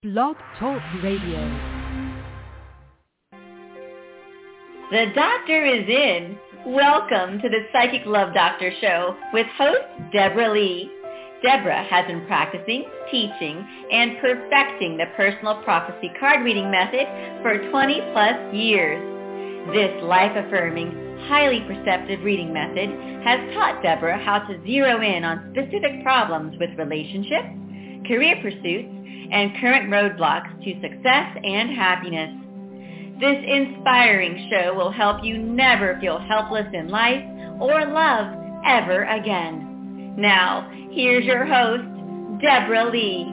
Blog Talk Radio. The doctor is in. Welcome to the Psychic Love Doctor Show with host Deborah Lee. Deborah has been practicing, teaching, and perfecting the personal prophecy card reading method for 20 plus years. This life-affirming, highly perceptive reading method has taught Deborah how to zero in on specific problems with relationships, career pursuits, and current roadblocks to success and happiness. This inspiring show will help you never feel helpless in life or love ever again. Now, here's your host, Deborah Lee.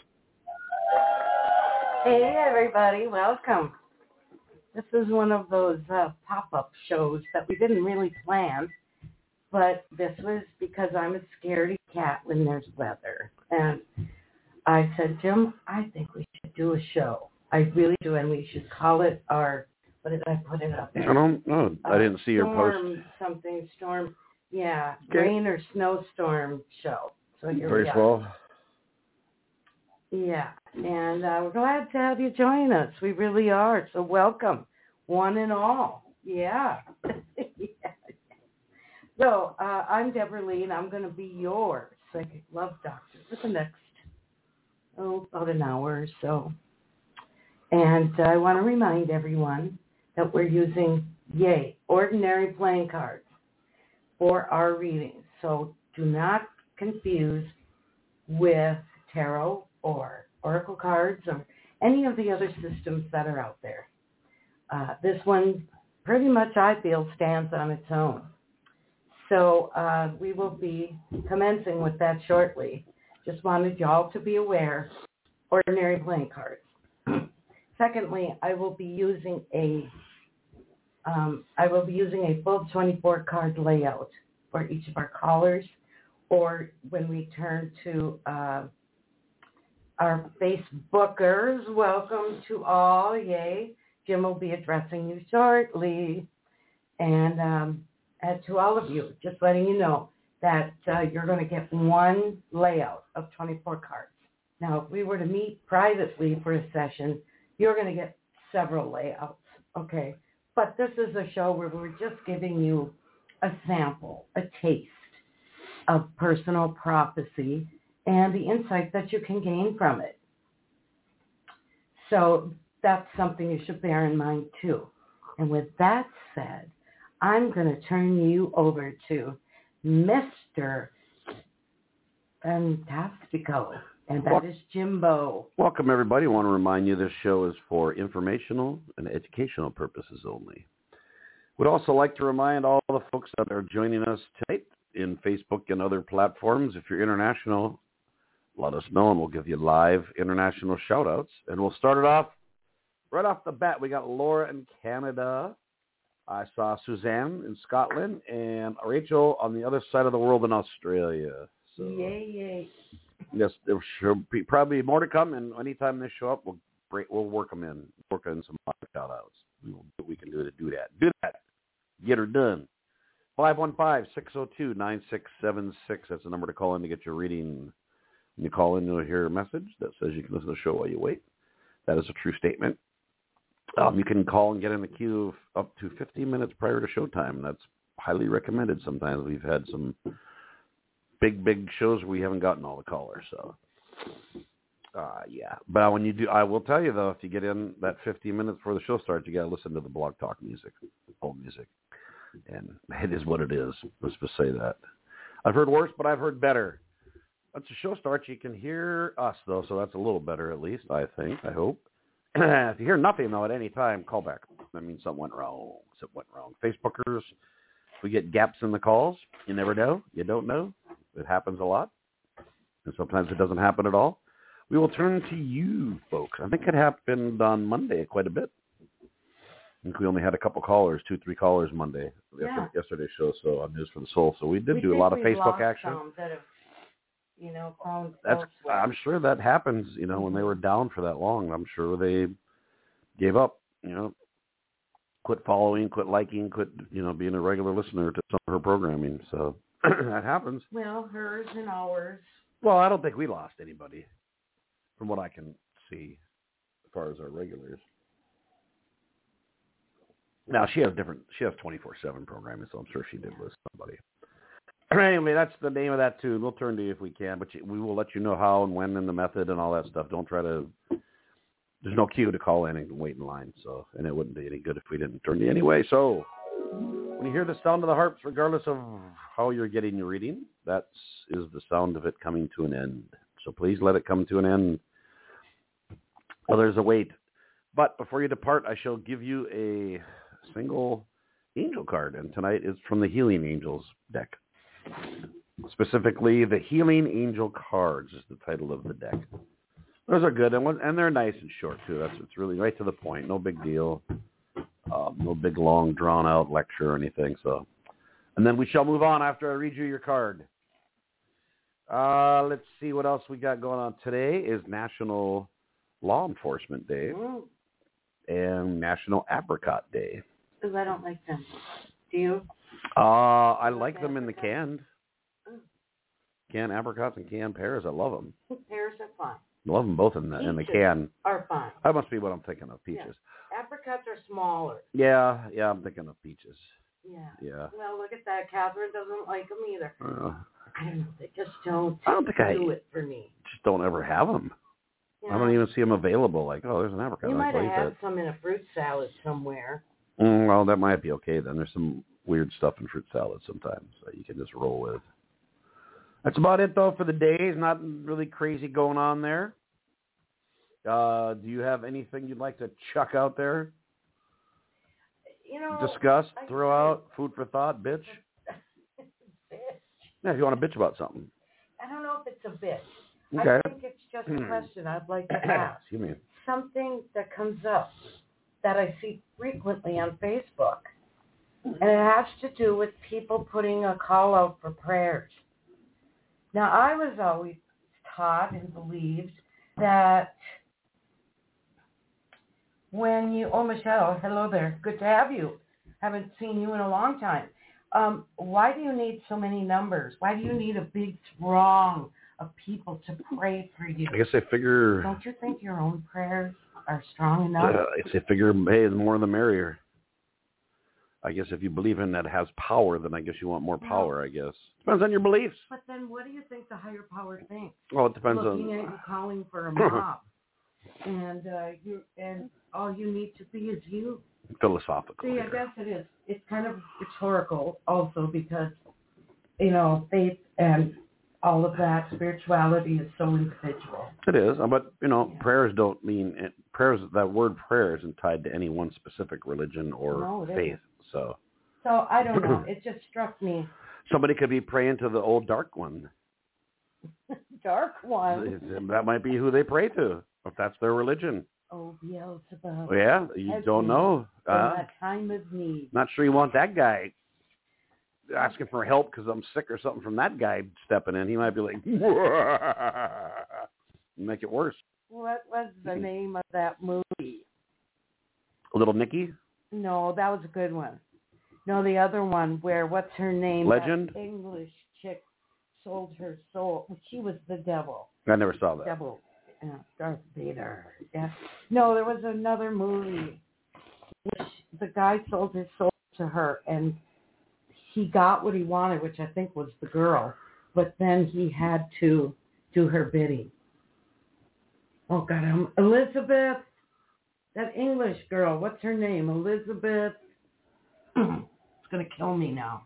Hey, everybody. Welcome. This is one of those pop-up shows that we didn't really plan, but this was because I'm a scaredy cat when there's weather. And I said, Jim, I think we should do a show. I really do, and we should call it our, what did I put it up there? I don't know. I didn't see your post. Storm, yeah, okay. Rain or snowstorm show. So here Very we are. swell. Yeah, and we're glad to have you join us. We really are. So welcome, one and all. Yeah. Yeah. So I'm Deborah Lee, and I'm going to be your Psychic Love Doctor for the next, about an hour or so. And I want to remind everyone that we're using, ordinary playing cards for our readings. So do not confuse with tarot or oracle cards or any of the other systems that are out there. This one pretty much, I feel, stands on its own. So we will be commencing with that shortly. Just wanted y'all to be aware, ordinary playing cards. Secondly, I will be using a full 24 card layout for each of our callers, or when we turn to our Facebookers. Welcome to all. Yay. Jim will be addressing you shortly. And to all of you, just letting you know that you're going to get one layout of 24 cards. Now, if we were to meet privately for a session, you're going to get several layouts, okay? But this is a show where we're just giving you a sample, a taste of personal prophecy and the insight that you can gain from it. So that's something you should bear in mind, too. And with that said, I'm going to turn you over to Mr. Fantastico, and that is Jimbo. Welcome, everybody. I want to remind you this show is for informational and educational purposes only. Would also like to remind all the folks that are joining us tonight in Facebook and other platforms, if you're international, let us know, and we'll give you live international shout-outs. And we'll start it off right off the bat. We got Laura in Canada. I saw Suzanne in Scotland and Rachel on the other side of the world in Australia. So, yay. Yes, there should be probably more to come, and anytime they show up, we'll work them in, some shout-outs. We can do that. Get her done. 515-602-9676. That's the number to call in to get your reading. When you call in, you'll hear a message that says you can listen to the show while you wait. That is a true statement. You can call and get in the queue up to 15 minutes prior to showtime. That's highly recommended. Sometimes we've had some big shows where we haven't gotten all the callers. So, yeah. But when you do, I will tell you, though, if you get in that 15 minutes before the show starts, you got to listen to the Blog Talk music, old music. And it is what it is. Let's just say that. I've heard worse, but I've heard better. Once the show starts, you can hear us, though, so that's a little better at least, I hope. If you hear nothing, though, at any time, call back. That means something went wrong. Facebookers, we get gaps in the calls. You never know. You don't know. It happens a lot. And sometimes it doesn't happen at all. We will turn to you, folks. I think it happened on Monday quite a bit. I think we only had a couple callers, 2-3 callers Monday, yesterday's show, so on News for the Soul. So we did do a lot of Facebook action. I'm sure that happens, when they were down for that long. I'm sure they gave up, quit following, quit liking, quit, being a regular listener to some of her programming. So that happens. Well, hers and ours. Well, I don't think we lost anybody from what I can see. far as our regulars. Now she has 24/7 programming, so I'm sure she did list somebody. Anyway, that's the name of that tune. We'll turn to you if we can, but we will let you know how and when and the method and all that stuff. Don't try to. There's no queue to call in and wait in line, and it wouldn't be any good if we didn't turn to you anyway. So when you hear the sound of the harps, regardless of how you're getting your reading, that is the sound of it coming to an end. So please let it come to an end. Well, there's a wait. But before you depart, I shall give you a single angel card, and tonight is from the Healing Angels deck. Specifically, the Healing Angel cards is the title of the deck. Those are good, and they're nice and short, too. It's really right to the point. No big deal. No big, long, drawn-out lecture or anything. So, and then we shall move on after I read you your card. Let's see what else we got going on. Today is National Law Enforcement Day and National Apricot Day. Because I don't like them. Do you? I like them in the canned. Canned apricots and canned pears. I love them. Pears are fine. I love them both in the can. Are fine. That must be what I'm thinking of. Peaches. Yeah. Apricots are smaller. Yeah, I'm thinking of peaches. Yeah. Well, look at that. Catherine doesn't like them either. I don't know. They just don't. I don't think do it for me. Just don't ever have them. Yeah. I don't even see them available. Like, oh, there's an apricot. You might have had some in a fruit salad somewhere. Well, that might be okay then. There's some weird stuff in fruit salads sometimes that you can just roll with. That's about it, though, for the day. There's not really crazy going on there. Do you have anything you'd like to chuck out there? Discuss, throw out, food for thought, bitch? Bitch. Yeah, if you want to bitch about something. I don't know if it's a bitch. Okay. I think it's just a question I'd like to ask. Excuse me. Something that comes up that I see frequently on Facebook, and it has to do with people putting a call out for prayers. Now, I was always taught and believed that when you, Michelle, hello there, good to have you. Haven't seen you in a long time. Why do you need so many numbers? Why do you need a big throng of people to pray for you? I guess they figure... Don't you think your own prayers are strong enough? They figure, hey, the more the merrier. I guess if you believe in that has power, then I guess you want more power, I guess. Depends on your beliefs. But then what do you think the higher power thinks? Well, it depends Looking at you calling for a mob. And all you need to be is you. Philosophical. See, I guess it is. It's kind of rhetorical also because, faith and all of that, spirituality is so individual. It is, but, prayers don't mean, that word prayer isn't tied to any one specific religion or faith. So I don't know. It just struck me. Somebody could be praying to the old dark one. Dark one? That might be who they pray to, if that's their religion. Oh, Beelzebub. Yeah, you don't know. In a time of need. Not sure you want that guy asking for help because I'm sick or something from that guy stepping in. He might be like, make it worse. What was the name of that movie? Little Nicky? No, that was a good one. No, the other one where, what's her name? Legend? That English chick sold her soul. She was the devil. I never saw that. Devil. Darth Vader. Yeah. No, there was another movie. The guy sold his soul to her, and he got what he wanted, which I think was the girl. But then he had to do her bidding. Oh, God, Elizabeth. That English girl, what's her name? Elizabeth. It's going to kill me now.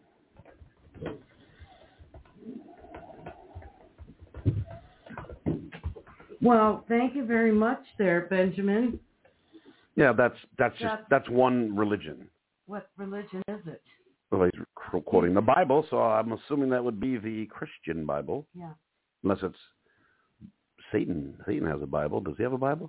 Well, thank you very much there, Benjamin. Yeah, that's one religion. What religion is it? Well, he's quoting the Bible, so I'm assuming that would be the Christian Bible. Yeah. Unless it's Satan. Satan has a Bible. Does he have a Bible?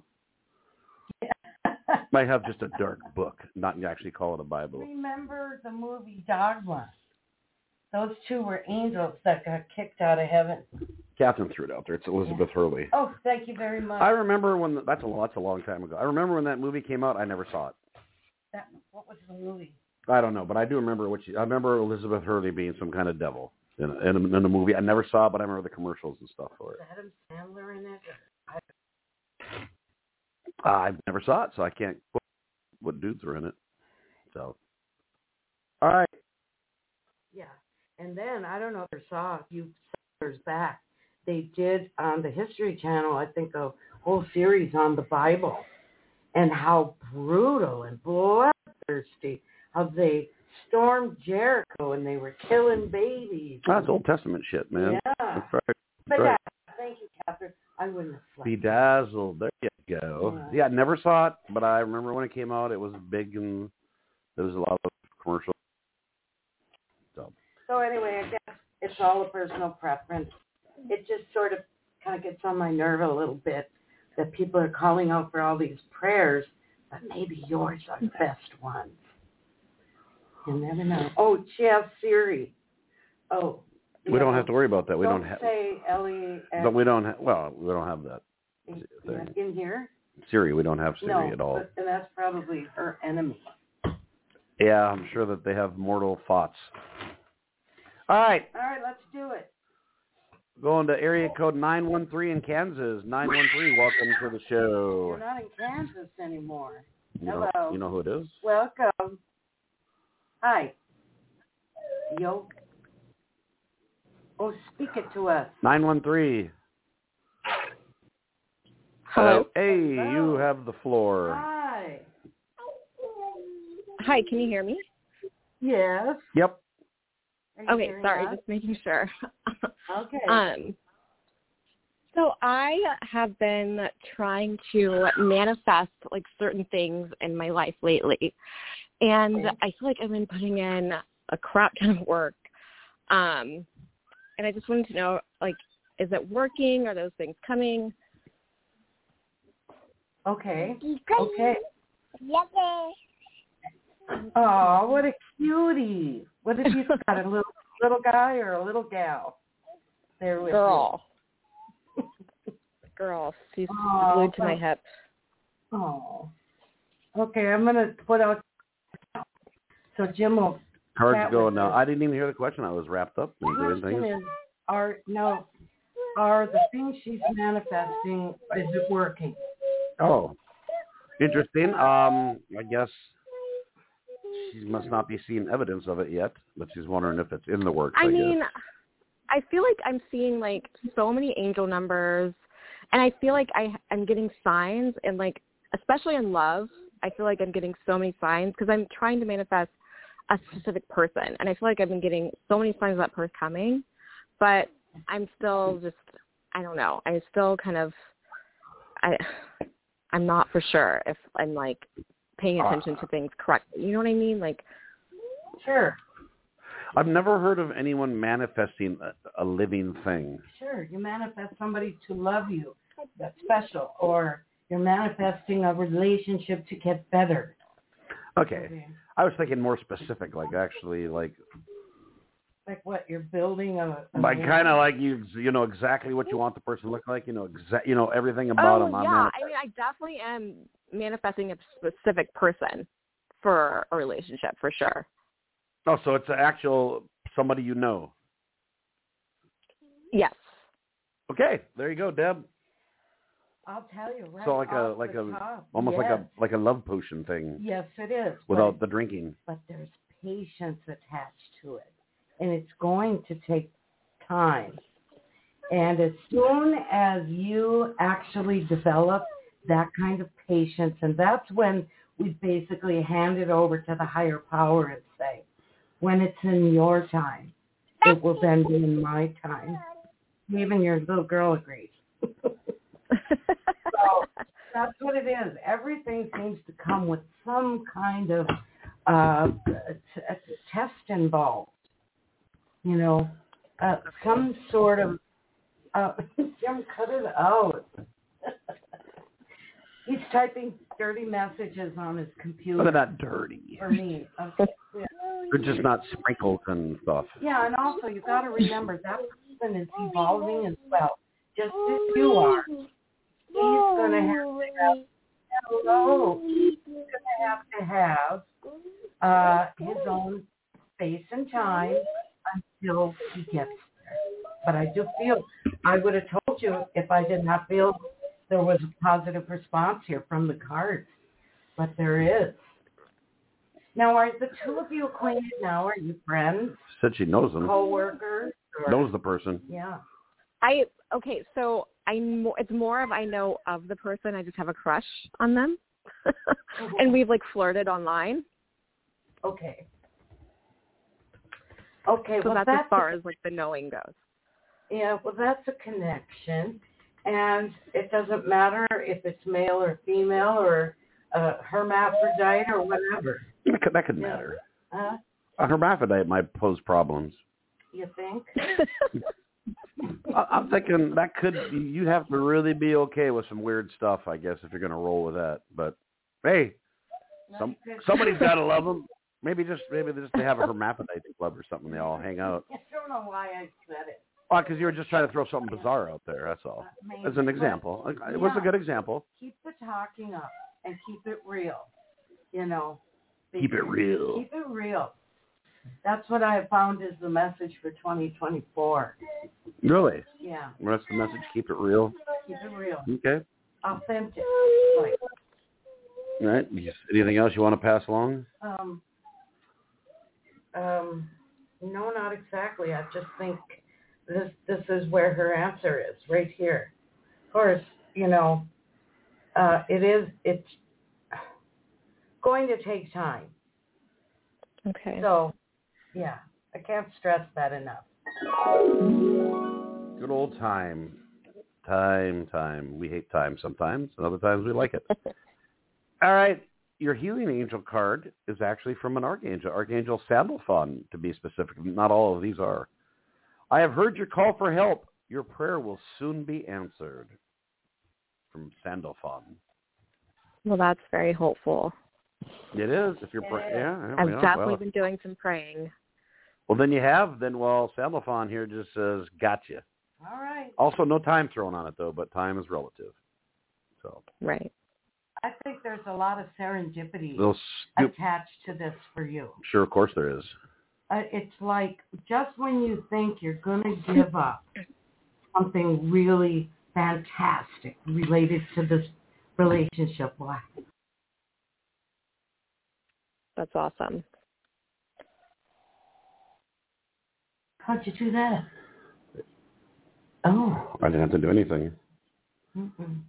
Might have just a dark book, not actually call it a Bible. Remember the movie Dogma? Those two were angels that got kicked out of heaven. Catherine threw it out there. It's Elizabeth Hurley. Oh, thank you very much. I remember when that's a long time ago. I remember when that movie came out. I never saw it. What was the movie? I don't know, but I do remember I remember Elizabeth Hurley being some kind of devil in a movie. I never saw it, but I remember the commercials and stuff for it. Is Adam Sandler in it? I never saw it, so I can't quote what dudes were in it. So, all right. Yeah. And then, I don't know if you saw a few years back, they did on the History Channel, I think, a whole series on the Bible and how brutal and bloodthirsty, how they stormed Jericho and they were killing babies. That's Old Testament shit, man. Yeah. That's right. But right. thank you, Catherine. I wouldn't have slept. Bedazzled. There you go. Yeah, I never saw it, but I remember when it came out, it was big and there was a lot of commercials. So anyway, I guess it's all a personal preference. It just sort of kind of gets on my nerve a little bit that people are calling out for all these prayers, but maybe yours are the best ones. You never know. Oh, she has Siri. Oh. We don't have to worry about that. We don't have. say Ellie. But we don't have. Well, we don't have that thing. In here? Siri, we don't have Siri at all. But that's probably her enemy. Yeah, I'm sure that they have mortal thoughts. All right, let's do it. Going to area code 913 in Kansas. 913, welcome to the show. You're not in Kansas anymore. Hello. You know who it is? Welcome. Hi. Yo. Oh, speak it to us. 913. Hello. Hey, Hello. you have the floor. Hi. Hi, can you hear me? Yes. Yep. Okay, sorry, just making sure. Okay. So I have been trying to manifest like certain things in my life lately, and I feel like I've been putting in a crap ton of work. And I just wanted to know, like, is it working? Are those things coming? Okay. Oh, what a cutie! What if you got a little guy or a little gal? There with Girl. Girl, she's glued to my hip. Oh. Okay, I'm gonna put out. So Jim will. Cards go now. I didn't even hear the question. I was wrapped up and doing things. Are the things she's manifesting, is it working? Oh, interesting. I guess she must not be seeing evidence of it yet, but she's wondering if it's in the works. I mean, I feel like I'm seeing like so many angel numbers, and I feel like I'm getting signs, and like especially in love, I feel like I'm getting so many signs because I'm trying to manifest a specific person, and I feel like I've been getting so many signs of that person coming, but I'm still just, I don't know. I'm still kind of, I'm not for sure if I'm like paying attention to things correctly. You know what I mean? Like, sure. I've never heard of anyone manifesting a living thing. Sure, you manifest somebody to love you. That's special. Or you're manifesting a relationship to get better. Okay. I was thinking more specific, like actually, like what, you're building a like kind of like you know exactly what you want the person to look like, you know everything about them. Yeah, I mean, I definitely am manifesting a specific person for a relationship for sure. Oh, so it's an actual somebody you know. Yes. Okay, there you go, Deb. I'll tell you, right? So almost like a love potion thing. Yes, it is. Without the drinking. But there's patience attached to it, and it's going to take time. And as soon as you actually develop that kind of patience, and that's when we basically hand it over to the higher power and say, when it's in your time, it will then be in my time. Even your little girl agrees. So that's what it is. Everything seems to come with some kind of a test involved. You know, some sort of. Jim, cut it out. He's typing dirty messages on his computer. They're not dirty. For me. Okay. Yeah. They're just not sprinkled and stuff. Yeah, and also you got to remember that person is evolving as well, just as you are. He's going to have his own space and time until he gets there. But I do feel, I would have told you if I did not feel there was a positive response here from the cards, but there is. Now, are the two of you acquainted now? Are you friends? Said she knows them. Co-workers? Knows the person. Yeah. So it's more of I know of the person. I just have a crush on them, and we've like flirted online. Okay. So well, that's as far as like the knowing goes. Yeah, well, that's a connection, and it doesn't matter if it's male or female or hermaphrodite or whatever. That could matter. A hermaphrodite might pose problems. You think? I'm thinking that you'd have to really be okay with some weird stuff, I guess, if you're going to roll with that. But, hey, somebody's got to love them. Maybe they have a hermaphrodite club or something. They all hang out. I don't know why I said it. Well, because you were just trying to throw something bizarre out there, that's all. As an example. It was a good example. Keep the talking up and keep it real, Keep it real. Keep it real. That's what I have found is the message for 2024. Really? Yeah. Well, that's the message, keep it real? Keep it real. Okay. Authentic. All right. Anything else you want to pass along? No, not exactly. I just think this is where her answer is, right here. Of course, it's going to take time. Okay. So, yeah, I can't stress that enough. Good old time. Time. We hate time sometimes, and other times we like it. All right. Your healing angel card is actually from an archangel, Archangel Sandalphon, to be specific. Not all of these are. I have heard your call for help. Your prayer will soon be answered. From Sandalphon. Well, that's very hopeful. It is. If you're I've definitely been doing some praying. Well, then you have. Sandalphon here just says, gotcha. All right. Also, no time thrown on it, though, but time is relative. So. Right. I think there's a lot of serendipity attached to this for you. Sure, of course there is. It's like just when you think you're going to give up something really fantastic related to this relationship. Wow. That's awesome. How'd you do that? Oh. I didn't have to do anything. Mm-mm.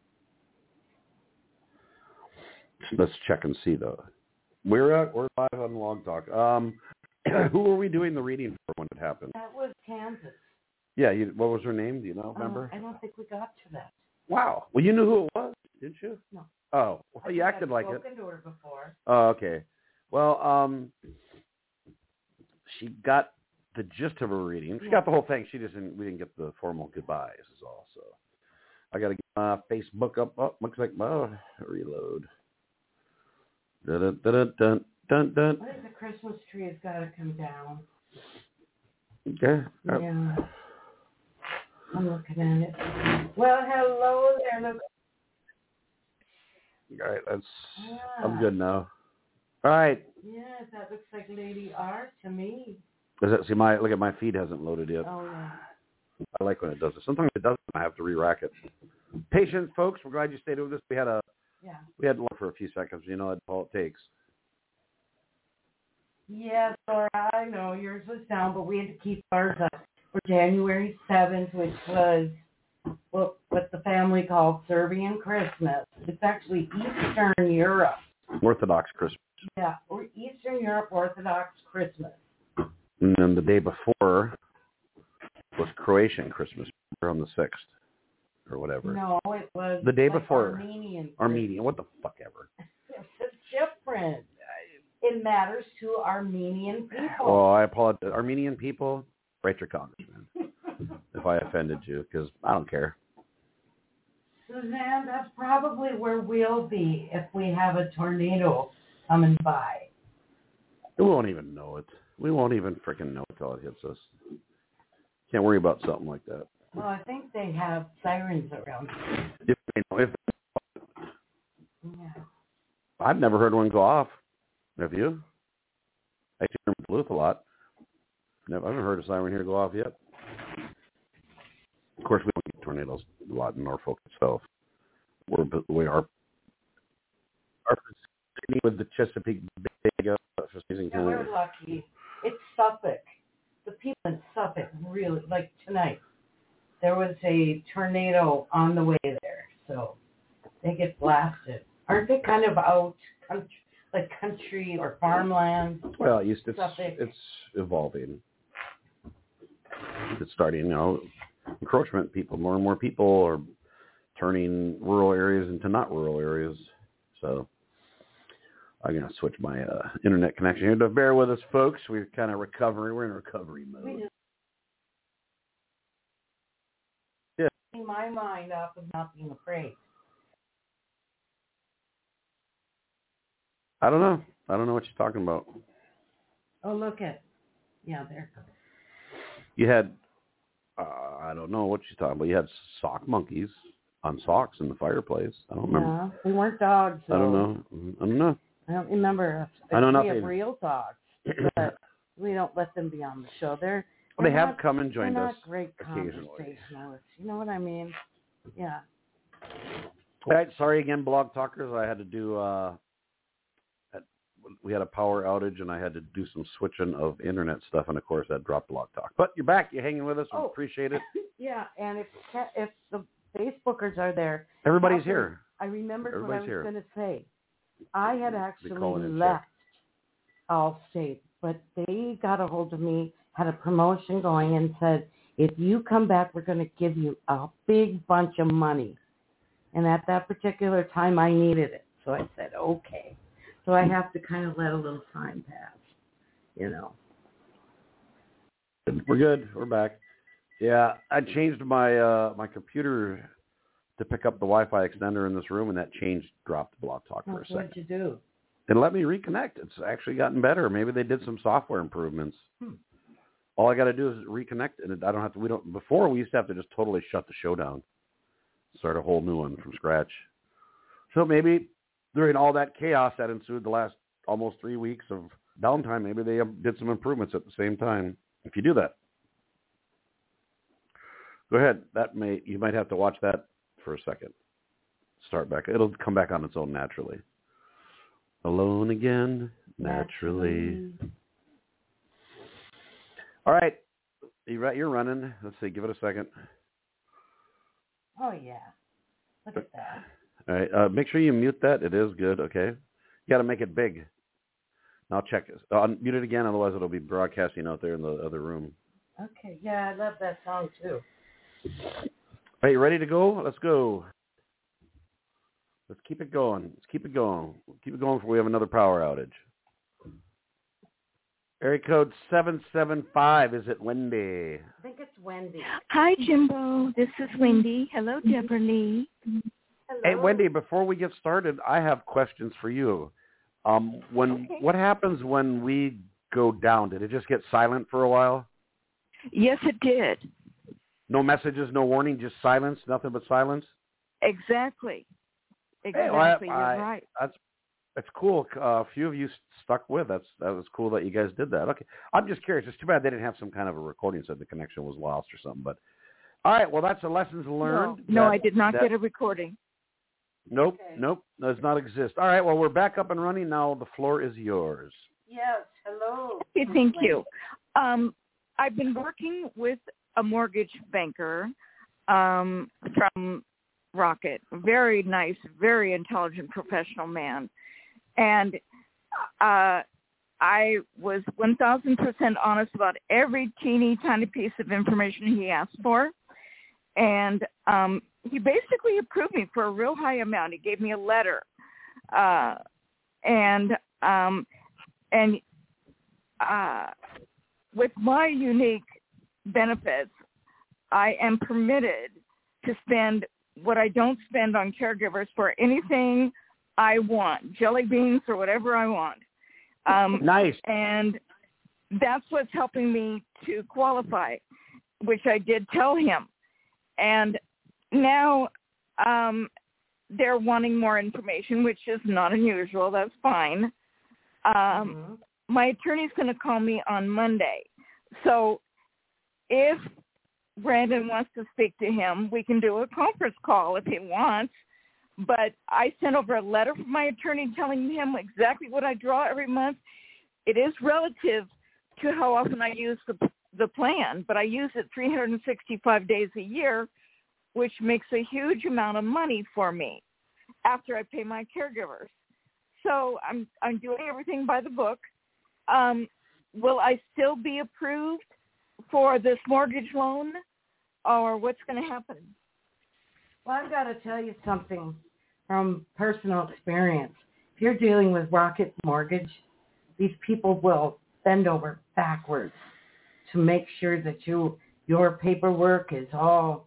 Let's check and see, though. We're live on Log Talk. Who were we doing the reading for when it happened? That was Kansas. Yeah, what was her name? Do you know? Remember? I don't think we got to that. Wow. Well, you knew who it was, didn't you? No. Oh, well, you acted like it. I've spoken to her before. Oh, okay. Well, she got the gist of her reading. She got the whole thing. We didn't get the formal goodbyes is all. So I got to get my Facebook up. Oh, looks like reload. Dun, dun, dun, dun, dun. I think the Christmas tree has got to come down. Okay. Yeah. I'm looking at it. Well, hello there. Look. All right, I'm good now. All right. Yeah, that looks like Lady R to me. Look at my feed hasn't loaded yet. Oh, yeah. I like when it does it. Sometimes it doesn't. I have to re-rack it. Patience, folks. We're glad you stayed with us. We had to look for a few seconds. That's all it takes. Yes, Laura, I know yours was down, but we had to keep ours up for January 7th, which was what the family called Serbian Christmas. It's actually Eastern Europe. Orthodox Christmas. Yeah, or Eastern Europe Orthodox Christmas. And then the day before was Croatian Christmas on the 6th or whatever. No, it was the day before. Armenian. What the fuck ever. It's different. It matters to Armenian people. Well, I apologize. Armenian people, write your congressman if I offended you, because I don't care. Suzanne, that's probably where we'll be if we have a tornado coming by. We won't even know it. We won't even freaking know until it hits us. Can't worry about something like that. Well, I think they have sirens around here. Yeah. I've never heard one go off. Have you? I hear them in Duluth a lot. I haven't heard a siren here go off yet. Of course, we don't get tornadoes a lot in Norfolk itself. we're the way our facility with the Chesapeake Bay for season Yeah, we're lucky. It's Suffolk. The people in Suffolk really, like tonight, there was a tornado on the way there, so they get blasted. Aren't they kind of out, country or farmland? Well, it's evolving. It's starting, encroachment. More and more people are turning rural areas into not rural areas. So I'm going to switch my internet connection here. Bear with us, folks. We're kind of recovering. We're in recovery mode. Yeah. My mind off of not being afraid. I don't know what you're talking about. Oh, look at. Yeah, there. You had, I don't know what you're talking about. You had sock monkeys on socks in the fireplace. I don't remember. Yeah, they weren't dogs. So. I don't know. I don't remember. I know nothing. We have real dogs, but we don't let them be on the show. They have come and joined us great occasionally. Conversationalists. You know what I mean? Yeah. All right. Sorry again, Blog Talkers. I had to do. We had a power outage, and I had to do some switching of internet stuff, and of course that dropped Blog Talk. But you're back. You're hanging with us. We appreciate it. Yeah, and if the Facebookers are there, everybody's here. I remembered what I was going to say. I had actually left Allstate, but they got a hold of me, had a promotion going, and said, if you come back, we're going to give you a big bunch of money. And at that particular time, I needed it. So I said, okay. So I have to kind of let a little time pass, We're good. We're back. Yeah, I changed my my computer to pick up the Wi-Fi extender in this room, and that dropped Blog Talk for a second. What'd you do? And let me reconnect. It's actually gotten better. Maybe they did some software improvements. All I got to do is reconnect, and I don't have to. Before we used to have to just totally shut the show down, start a whole new one from scratch. So maybe during all that chaos that ensued the last almost 3 weeks of downtime, maybe they did some improvements at the same time. If you do that, go ahead. You might have to watch that for a second. Start back. It'll come back on its own naturally. Alone again, naturally. All right. You're running. Let's see. Give it a second. Oh, yeah. Look at that. All right. Make sure you mute that. It is good. Okay. You got to make it big. Now check it. Mute it again. Otherwise, it'll be broadcasting out there in the other room. Okay. Yeah, I love that song, too. Are you ready to go? Let's go. Let's keep it going. Keep it going before we have another power outage. Area code 775. Is it Wendy? I think it's Wendy. Hi, Jimbo. This is Wendy. Hello, Deborah Lee. Hello. Hey, Wendy, before we get started, I have questions for you. What happens when we go down? Did it just get silent for a while? Yes, it did. No messages, no warning, just silence, nothing but silence? Exactly. Hey, well, You're right. That's cool. A few of you stuck with. That was cool that you guys did that. Okay. I'm just curious. It's too bad they didn't have some kind of a recording so the connection was lost or something. But all right. Well, that's the lessons learned. No, I did not get a recording. Nope. Okay. Nope. Does not exist. All right. Well, we're back up and running now. The floor is yours. Yes. Hello. Okay, thank you. I've been working with a mortgage banker from Rocket. Very nice, very intelligent, professional man. And I was 1,000% honest about every teeny tiny piece of information he asked for. And he basically approved me for a real high amount. He gave me a letter. With my unique benefits, I am permitted to spend what I don't spend on caregivers for anything I want, jelly beans or whatever I want. Nice. And that's what's helping me to qualify, which I did tell him. And now they're wanting more information, which is not unusual. That's fine. My attorney's going to call me on Monday. So if Brandon wants to speak to him, we can do a conference call if he wants. but I sent over a letter from my attorney telling him exactly what I draw every month. It is relative to how often I use the plan, but I use it 365 days a year, which makes a huge amount of money for me after I pay my caregivers. So I'm doing everything by the book. Will I still be approved for this mortgage loan, or what's going to happen? Well, I've got to tell you something from personal experience. If you're dealing with Rocket Mortgage, these people will bend over backwards to make sure that your paperwork is all,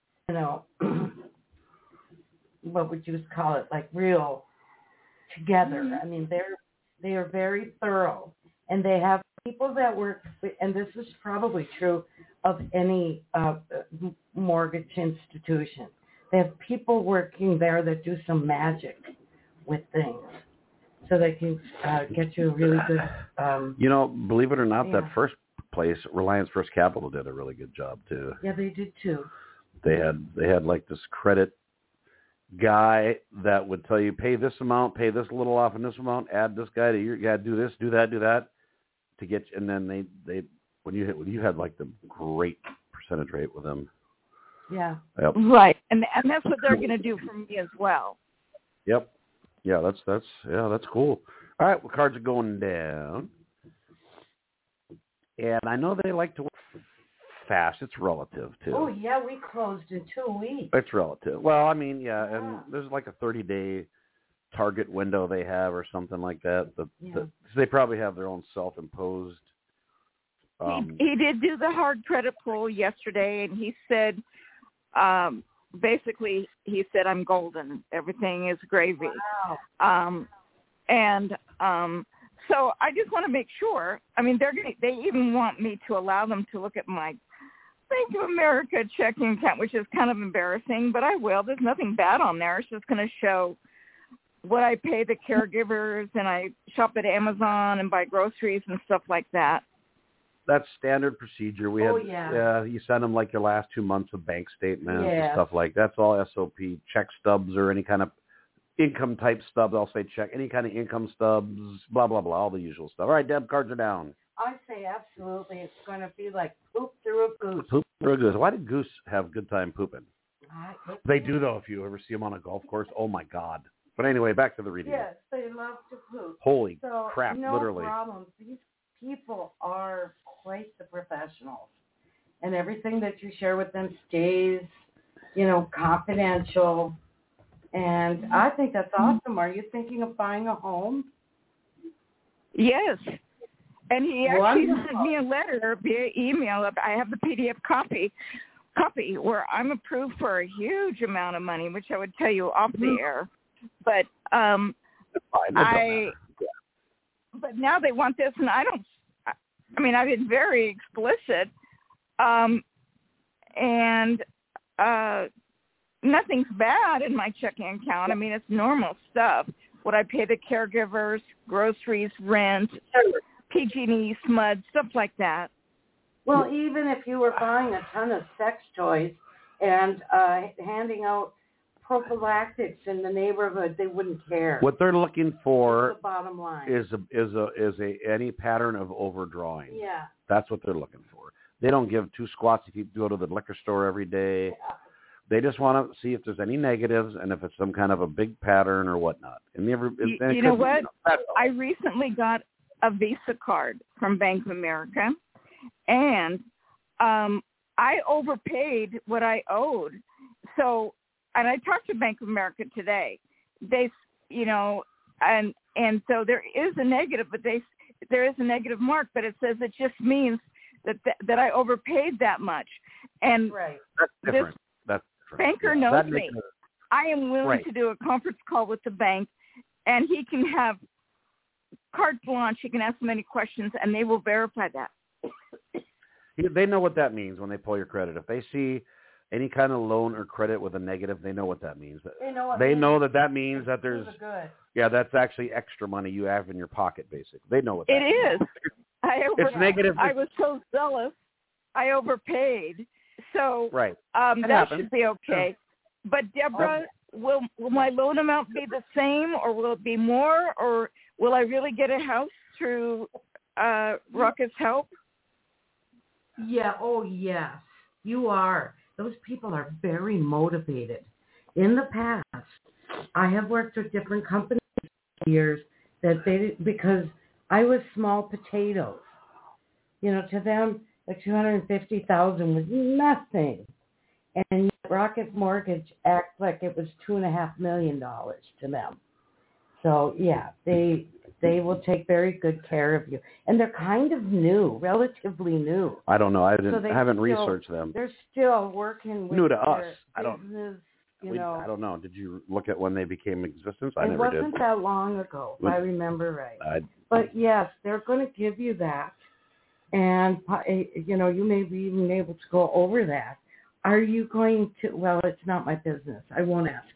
what would you call it, like real together. Mm-hmm. I mean, they are very thorough, and they have people that work, and this is probably true of any mortgage institution. They have people working there that do some magic with things, so they can get you a really good. Believe it or not, Yeah. that first place, Reliance First Capital, did a really good job too. Yeah, they did too. They had like this credit guy that would tell you, pay this amount, pay this little off, and this amount, add this guy to your, you got to do this, do that, to get you. And then they when you had like the great percentage rate with them. Yeah. Yep. Right, and that's what they're going to do for me as well. Yep. Yeah, that's cool. All right, well, cards are going down, and I know they like to work fast. It's relative too. Oh yeah, we closed in 2 weeks. It's relative. Well, I mean, yeah, and there's like a 30-day target window they have or something like that. So they probably have their own self-imposed. He did do the hard credit pull yesterday, and he said, basically, he said, I'm golden. Everything is gravy. Wow. So I just want to make sure. I mean, they even want me to allow them to look at my Bank of America checking account, which is kind of embarrassing, but I will. There's nothing bad on there. It's just going to show what I pay the caregivers, and I shop at Amazon and buy groceries and stuff like that. That's standard procedure. We had, you send them like your last 2 months of bank statements and stuff like that. That's all SOP. Check stubs or any kind of income type stubs. I'll say check any kind of income stubs, blah, blah, blah, all the usual stuff. All right, Deb, cards are down. I say absolutely. It's going to be like poop through a goose. Poop through a goose. Why did goose have a good time pooping? They do, though, if you ever see them on a golf course. Oh, my God. But anyway, back to the reading. Yes, they love to poop. Holy so crap, no literally. No problem. These people are quite the professionals. And everything that you share with them stays, confidential. And I think that's awesome. Are you thinking of buying a home? Yes. And he actually sent me a letter via email. I have the PDF copy where I'm approved for a huge amount of money, which I would tell you off the air. But but now they want this, and I've been very explicit, and nothing's bad in my checking account. I mean, it's normal stuff. What I pay the caregivers, groceries, rent, PG&E, SMUD, stuff like that. Well, even if you were buying a ton of sex toys and handing out prophylactics in the neighborhood, they wouldn't care. What they're looking for the bottom line is any pattern of overdrawing. Yeah. That's what they're looking for. They don't give two squats if you go to the liquor store every day. Yeah. They just want to see if there's any negatives and if it's some kind of a big pattern or whatnot. And you know what? I recently got a Visa card from Bank of America, and I overpaid what I owed. So, and I talked to Bank of America today. They, and so there is a negative, but there is a negative mark, but it says it just means that I overpaid that much. And right. That's different. That's different. Banker knows me. I am willing to do a conference call with the bank, and he can have carte blanche. He can ask them any questions, and they will verify that. They know what that means when they pull your credit. If they see any kind of loan or credit with a negative, they know what that means. They know that means that there's that's actually extra money you have in your pocket, basically. They know what that means. It is. It's negative. I was so zealous. I overpaid. So right. that should be okay. But Deborah, will my loan amount be the same, or will it be more, or will I really get a house through Rocket's help? Yeah. Oh, yes. You are. Those people are very motivated. In the past, I have worked with different companies for years because I was small potatoes. To them, like $250,000 was nothing. And Rocket Mortgage acts like it was $2.5 million to them. So yeah, they will take very good care of you, and they're kind of new, relatively new. I don't know. I haven't researched them. They're still working with new to us. business, I don't know. Did you look at when they became in existence? I never did. It wasn't that long ago, if I remember right. But yes, they're going to give you that, and you may be even able to go over that. Are you going to? Well, it's not my business. I won't ask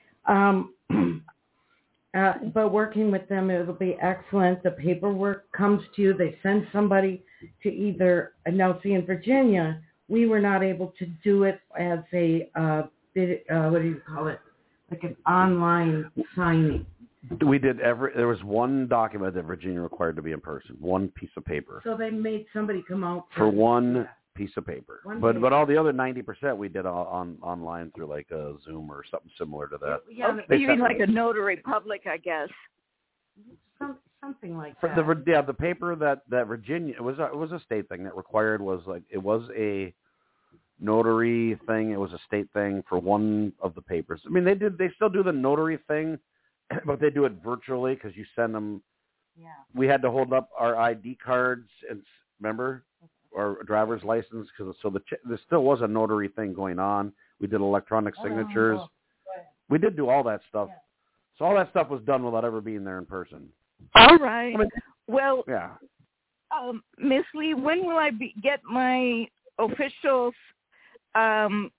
you. But working with them, it'll be excellent. The paperwork comes to you. They send somebody to either, now see in Virginia, we were not able to do it as a, what do you call it, like an online signing. We did there was one document that Virginia required to be in person, one piece of paper. So they made somebody come out. For one piece of paper. But all the other 90% we did online through like a Zoom or something similar to that. Yeah, you mean like a notary public, I guess. Something like that. The paper that Virginia, it was a state thing that required it was a notary thing. It was a state thing for one of the papers. I mean, they still do the notary thing, but they do it virtually because you send them. Yeah. We had to hold up our ID cards and remember. Or driver's license, there still was a notary thing going on. We did electronic signatures. We did do all that stuff. Yeah. So all that stuff was done without ever being there in person. All right. Well, yeah. Miss Lee, when will I get my official final?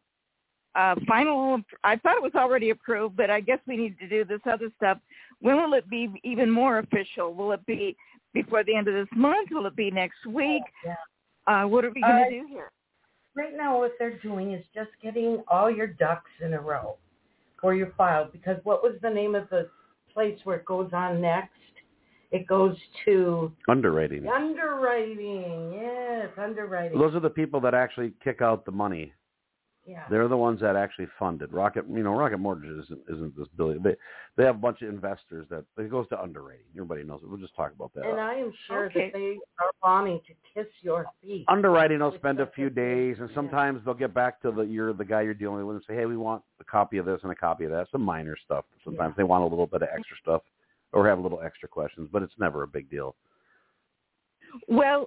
I thought it was already approved, but I guess we need to do this other stuff. When will it be even more official? Will it be before the end of this month? Will it be next week? Yeah. What are we going to do here? Right now what they're doing is just getting all your ducks in a row for your file, because what was the name of the place where it goes on next? It goes to... Underwriting. Underwriting, yes, underwriting. Those are the people that actually kick out the money. Yeah. They're the ones that actually funded. Rocket Mortgage isn't this billion. They have a bunch of investors that it goes to underwriting. Everybody knows it. We'll just talk about that. And I am sure that they are wanting to kiss your feet. Underwriting will spend a few days, and sometimes they'll get back to the guy you're dealing with and say, hey, we want a copy of this and a copy of that. Some minor stuff. Sometimes they want a little bit of extra stuff or have a little extra questions, but it's never a big deal. Well,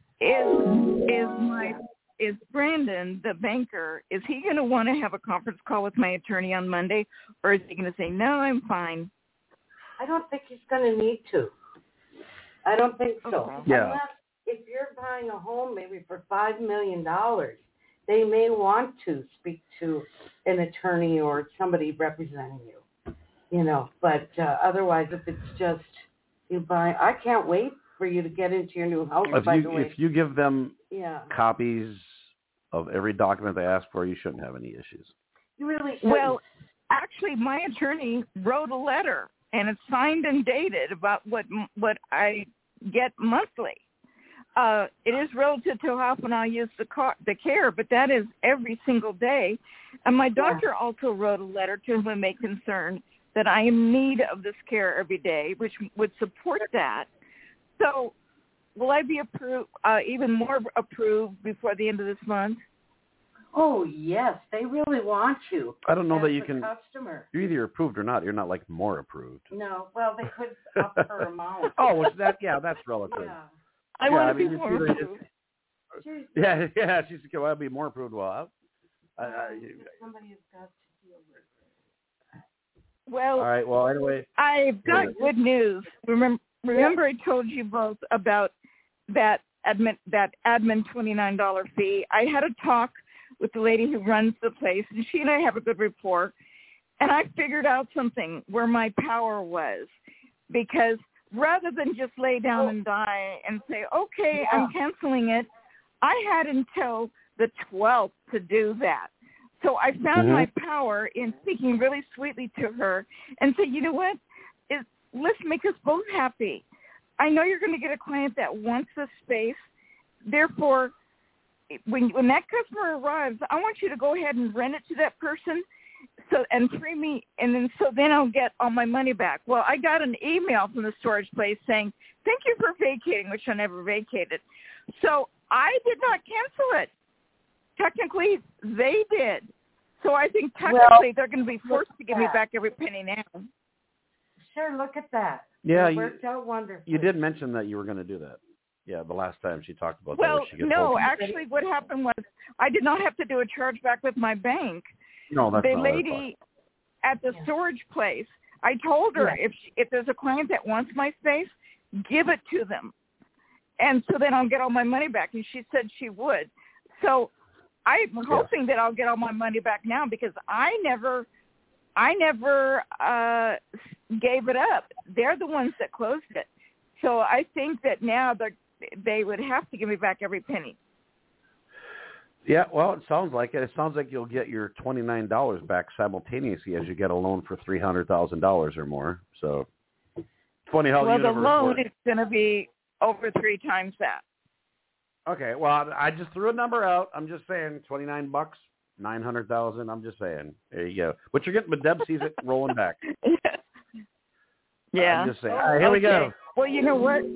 is Brandon, the banker, is he going to want to have a conference call with my attorney on Monday, or is he going to say, no, I'm fine? I don't think he's going to need to. I don't think so. Okay. Yeah. Unless if you're buying a home maybe for $5 million, they may want to speak to an attorney or somebody representing you, But otherwise, if it's just you buy, I can't wait for you to get into your new house, by the way. If you give them copies of every document they ask for, you shouldn't have any issues. You really shouldn't. Well, actually, my attorney wrote a letter, and it's signed and dated about what I get monthly. It is relative to how often I use the care, but that is every single day. And my doctor also wrote a letter to whom it may concern that I am in need of this care every day, which would support that. So will I be approved, even more approved before the end of this month? Oh, yes. They really want you. I don't know that you can. Customer. You're either approved or not. You're not like more approved. No. Well, they could up her amount. Oh, that's relative. Yeah. I want to be more approved. Yeah. She's okay. Well, I'll be more approved. Well, somebody has got to deal with it. Well, all right. Well, anyway, I've got good news. Remember, I told you both about that admin $29 fee. I had a talk with the lady who runs the place, and she and I have a good rapport. And I figured out something where my power was, because rather than just lay down and die and say, okay, I'm canceling it, I had until the 12th to do that. So I found my power in speaking really sweetly to her and say, you know what? Let's make us both happy. I know you're going to get a client that wants the space. Therefore, when that customer arrives, I want you to go ahead and rent it to that person and free me, and then I'll get all my money back. Well, I got an email from the storage place saying, thank you for vacating, which I never vacated. So I did not cancel it. Technically, they did. So I think technically they're going to be forced to give me back every penny now. Sure, look at that. Yeah, it worked out wonderfully. You did mention that you were going to do that. Yeah, the last time she talked about that. Well, no, actually what happened was I did not have to do a chargeback with my bank. No, that's the not lady at the storage place, I told her if there's a client that wants my space, give it to them. And so then I'll get all my money back. And she said she would. So I'm hoping that I'll get all my money back now because I never gave it up. They're the ones that closed it. So I think that now they would have to give me back every penny. Yeah, well, it sounds like it. It sounds like you'll get your $29 back simultaneously as you get a loan for $300,000 or more. So it's funny how the universe loan works. is going to be over 3 times that. Okay, well, I just threw a number out. I'm just saying, $29, $900,000. I'm just saying, there you go. But you're getting, but Deb sees it rolling back. Yeah. I'm just saying. All right, here we go. Well, you know what?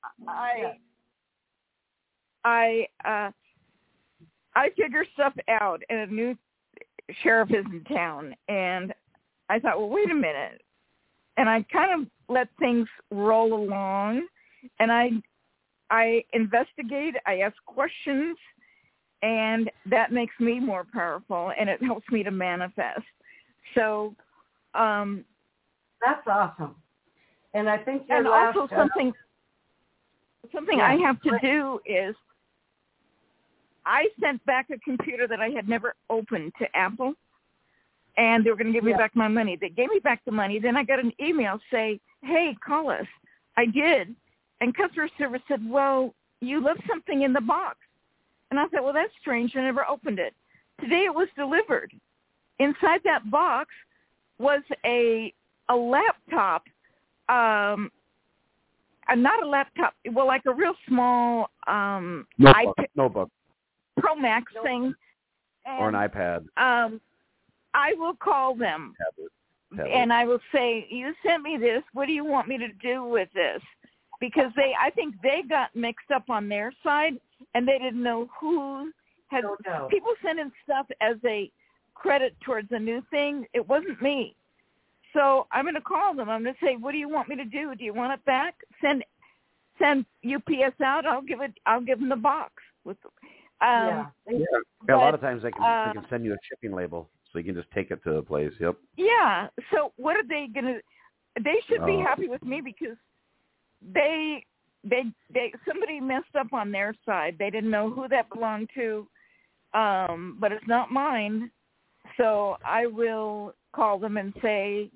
I figure stuff out, and a new sheriff is in town, and I thought, well, wait a minute. And I kind of let things roll along, and I investigate, I ask questions, and that makes me more powerful, and it helps me to manifest. So that's awesome. And I think and also something I have to do is I sent back a computer that I had never opened to Apple, and they were going to give me back my money. They gave me back the money. Then I got an email say, hey, call us. I did. And customer service said, well, you left something in the box. And I thought, well, that's strange. I never opened it. Today it was delivered. Inside that box was a laptop, not a laptop, well, like a real small notebook. Pro Max thing. And, or an iPad. I will call them. Tablet. And I will say, you sent me this. What do you want me to do with this? Because I think they got mixed up on their side, and they didn't know who had. People sent in stuff as a credit towards a new thing. It wasn't me. So I'm going to call them. I'm going to say, what do you want me to do? Do you want it back? Send UPS out. I'll give them the box with. A lot of times they can send you a shipping label, so you can just take it to the place. Yep. Yeah. So what are they going to? They should be happy with me because they somebody messed up on their side. They didn't know who that belonged to, but it's not mine. So I will call them and say,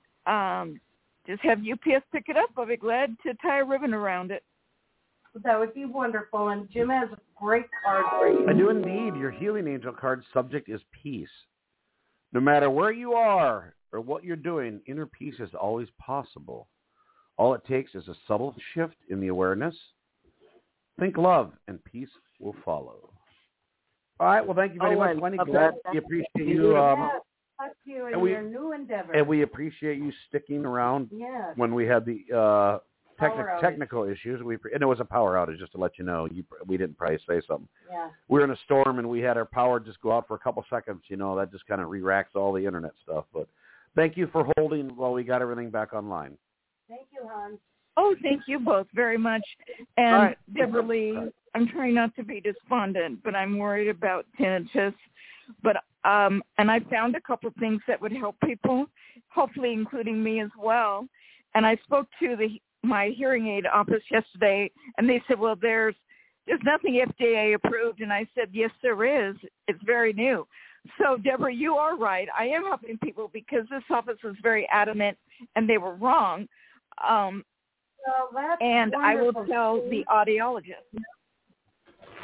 just have UPS pick it up. I'll be glad to tie a ribbon around it. That would be wonderful. And Jim has a great card for you. I do indeed. Your Healing Angel card subject is peace. No matter where you are or what you're doing, inner peace is always possible. All it takes is a subtle shift in the awareness. Think love, and peace will follow. All right. Well, thank you very much, Wendy. We appreciate you. Thank you in your new endeavor. And we appreciate you sticking around when we had the technical issues. And it was a power outage, just to let you know. We didn't probably say something. Yeah. We were in a storm, and we had our power just go out for a couple seconds. You know, that just kind of re-racks all the internet stuff. But thank you for holding while we got everything back online. Thank you, hon. Oh, thank you both very much. And Deborah Lee, I'm trying not to be despondent, but I'm worried about tinnitus. But and I found a couple of things that would help people, hopefully including me as well. And I spoke to my hearing aid office yesterday, and they said, well, there's nothing FDA approved. And I said, yes, there is. It's very new. So, Deborah, you are right. I am helping people because this office was very adamant, and they were wrong. Well, that's and wonderful. I will tell the audiologist.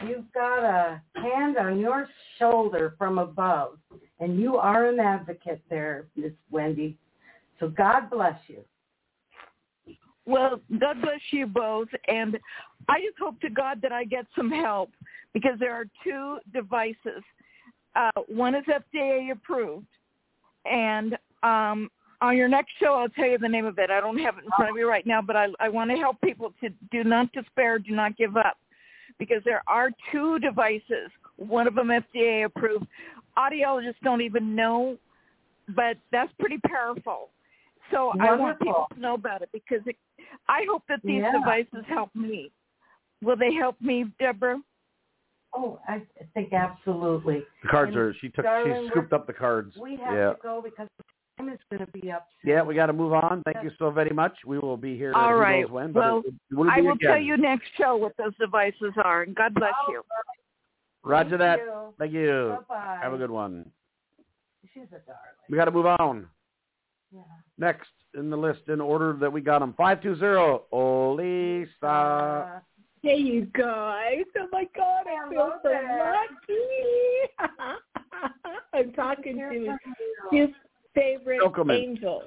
you've got a hand on your shoulder from above, and you are an advocate there, Miss Wendy. So God bless you. Well, God bless you both, and I just hope to God that I get some help because there are 2 devices. One is FDA approved, and on your next show I'll tell you the name of it. I don't have it in front of me right now, but I want to help people to do not despair, do not give up, because there are 2 devices, one of them FDA approved. Audiologists don't even know, but that's pretty powerful. So Wonderful. I want people to know about it because I hope that these devices help me. Will they help me, Deborah? Oh, I think absolutely. The cards she scooped up the cards. We have to go because the time is going to be up soon. Yeah, we got to move on. Thank you so very much. We will be here. All right. When, well, I will tell you next show what those devices are, and God bless you. Roger that. Thank you. Bye-bye. Have a good one. She's a darling. We got to move on. Yeah. Next in the list in order that we got them. 520, Olisa. Hey, you guys. Oh, my God. I feel so lucky. I'm talking to his favorite angel.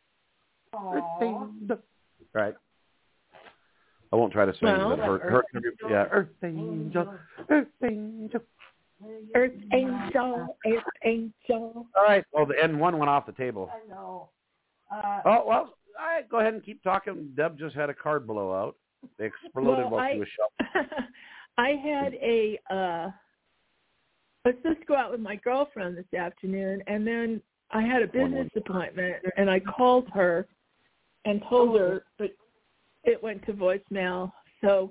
Aww. Right. I won't try to sing. Earth Angel, Earth Angel. Earth Angel, Earth Angel. All right. Well, the N1 went off the table. I know. Well, all right. Go ahead and keep talking. Deb just had a card blow out. They exploded while she was shopping. I had I was supposed to go out with my girlfriend this afternoon, and then I had a business appointment, and I called her and told her, but it went to voicemail. So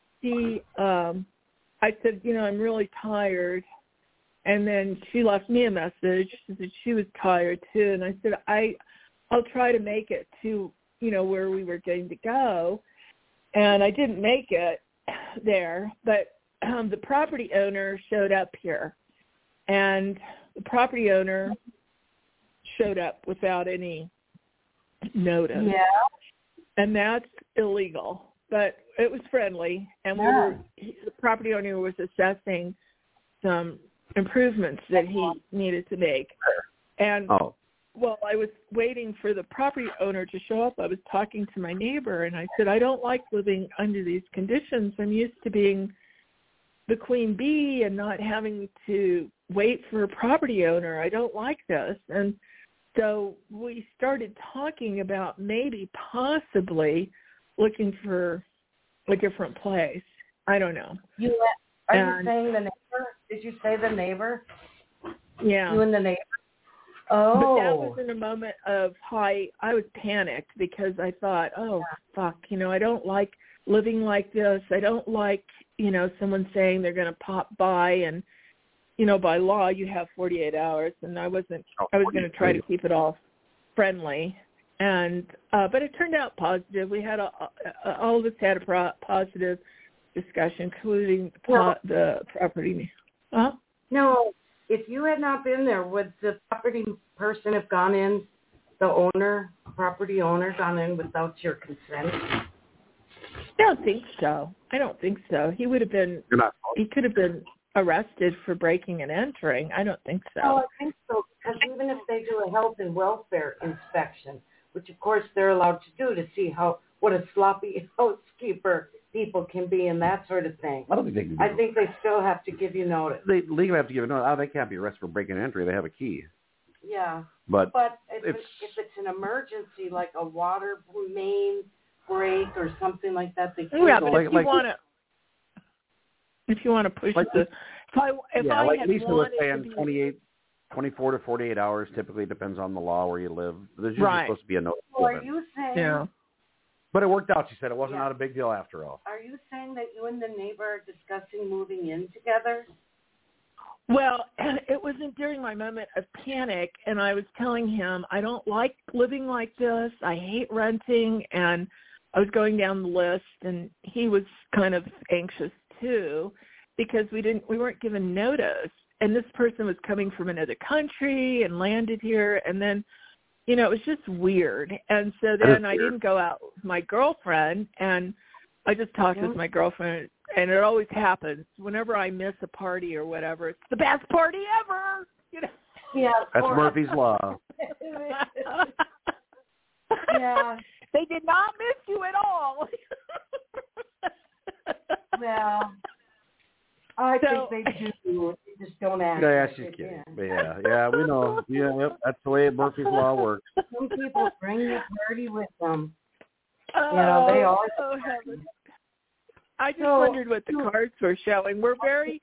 I said, I'm really tired. And then she left me a message. She said she was tired too. And I said, I'll try to make it to, where we were going to go. And I didn't make it there, but the property owner showed up here. And the property owner showed up without any notice. Yeah. And that's illegal. But it was friendly, and the property owner was assessing some improvements that he needed to make. And while I was waiting for the property owner to show up, I was talking to my neighbor, and I said, I don't like living under these conditions. I'm used to being the queen bee and not having to wait for a property owner. I don't like this. And so we started talking about maybe possibly looking for a different place. I don't know. Are you saying the neighbor? Did you say the neighbor? Yeah. You and the neighbor? Oh. But that was in a moment of I was panicked because I thought, fuck, I don't like living like this. I don't like, someone saying they're going to pop by and, by law you have 48 hours. And I was going to try to keep it all friendly. And but it turned out positive. We had all of us had a positive discussion, including the property. No, if you had not been there, would the property person have gone in? The property owner, gone in without your consent? I don't think so. He would have been. He could have been arrested for breaking and entering. I don't think so. Oh, I think so, because even if they do a health and welfare inspection, which of course they're allowed to do to see what a sloppy housekeeper people can be and that sort of thing. I don't think they can. I think they still have to give you notice. They legally have to give a notice. They can't be arrested for breaking and entry. They have a key. Yeah. But if it's an emergency, like a water main break or something like that, they can. Yeah, but if you want to push the, Lisa was saying 24 to 48 hours typically, depends on the law where you live. There's usually supposed to be a notice. So are you saying? Yeah. But it worked out. She said it wasn't not a big deal after all. Are you saying that you and the neighbor are discussing moving in together? Well, it wasn't during my moment of panic, and I was telling him I don't like living like this. I hate renting, and I was going down the list, and he was kind of anxious too because we weren't given notice, and this person was coming from another country and landed here, and then it was just weird. And so then I didn't go out with my girlfriend, and I just talked with my girlfriend and it always happens. Whenever I miss a party or whatever, it's the best party ever. You know. Yeah. That's Murphy's Law. Yeah. They did not miss you at all. Well, I think they do. They just don't ask. Yeah, she's kidding. But yeah, we know. Yeah, yep, that's the way Murphy's Law works. Some people bring the party with them. You know, they always. Oh, heavens. I just wondered what the cards were showing. We're very,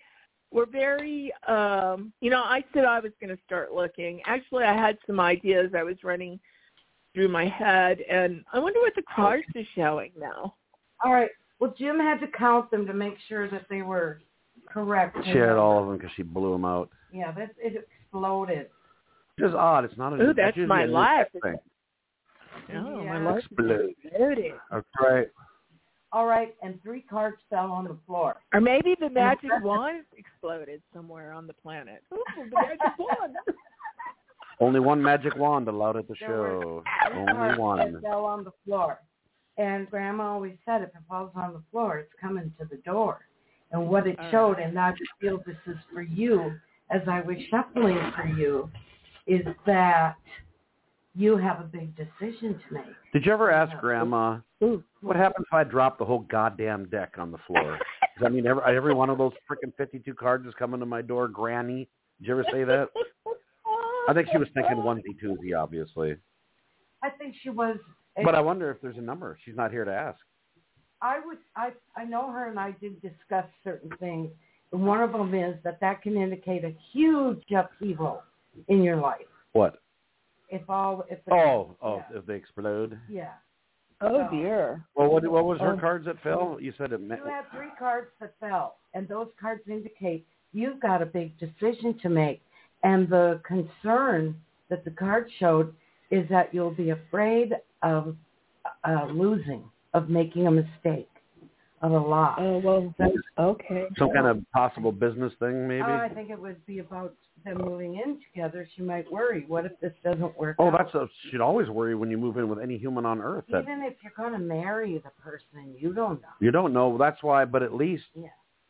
I said I was going to start looking. Actually, I had some ideas I was running through my head, and I wonder what the cards are showing now. All right. Well, Jim had to count them to make sure that they were correct. She had all of them because she blew them out. Yeah, it exploded. It's just odd. It's not a Ooh, that's my life. Thing. Oh, yeah. my life is exploding. That's right. All right, and 3 cards fell on the floor. Or maybe the magic wand exploded somewhere on the planet. Ooh, the magic wand. Only one magic wand allowed it to show. Only one. That fell on the floor. And Grandma always said if it falls on the floor, it's coming to the door. And what it showed, and I just feel this is for you, as I was shuffling for you, is that you have a big decision to make. Did you ever ask Grandma, what happens if I drop the whole goddamn deck on the floor? Does that mean every one of those freaking 52 cards is coming to my door, Granny? Did you ever say that? I think she was thinking onesie-twosie, obviously. I think she was. But I wonder if there's a number. She's not here to ask. I know her, and I did discuss certain things. And one of them is that can indicate a huge upheaval in your life. What? If they explode? Yeah. Oh, dear. Well, what was her cards that fell? You said it meant... You had 3 cards that fell, and those cards indicate you've got a big decision to make. And the concern that the card showed is that you'll be afraid of losing, of making a mistake, of a loss. Oh, well, okay. Some kind of possible business thing, maybe? I think it would be about them moving in together. She might worry, what if this doesn't work out? She'd always worry when you move in with any human on earth. Even if you're going to marry the person, you don't know. You don't know. That's why, but at least... Yeah.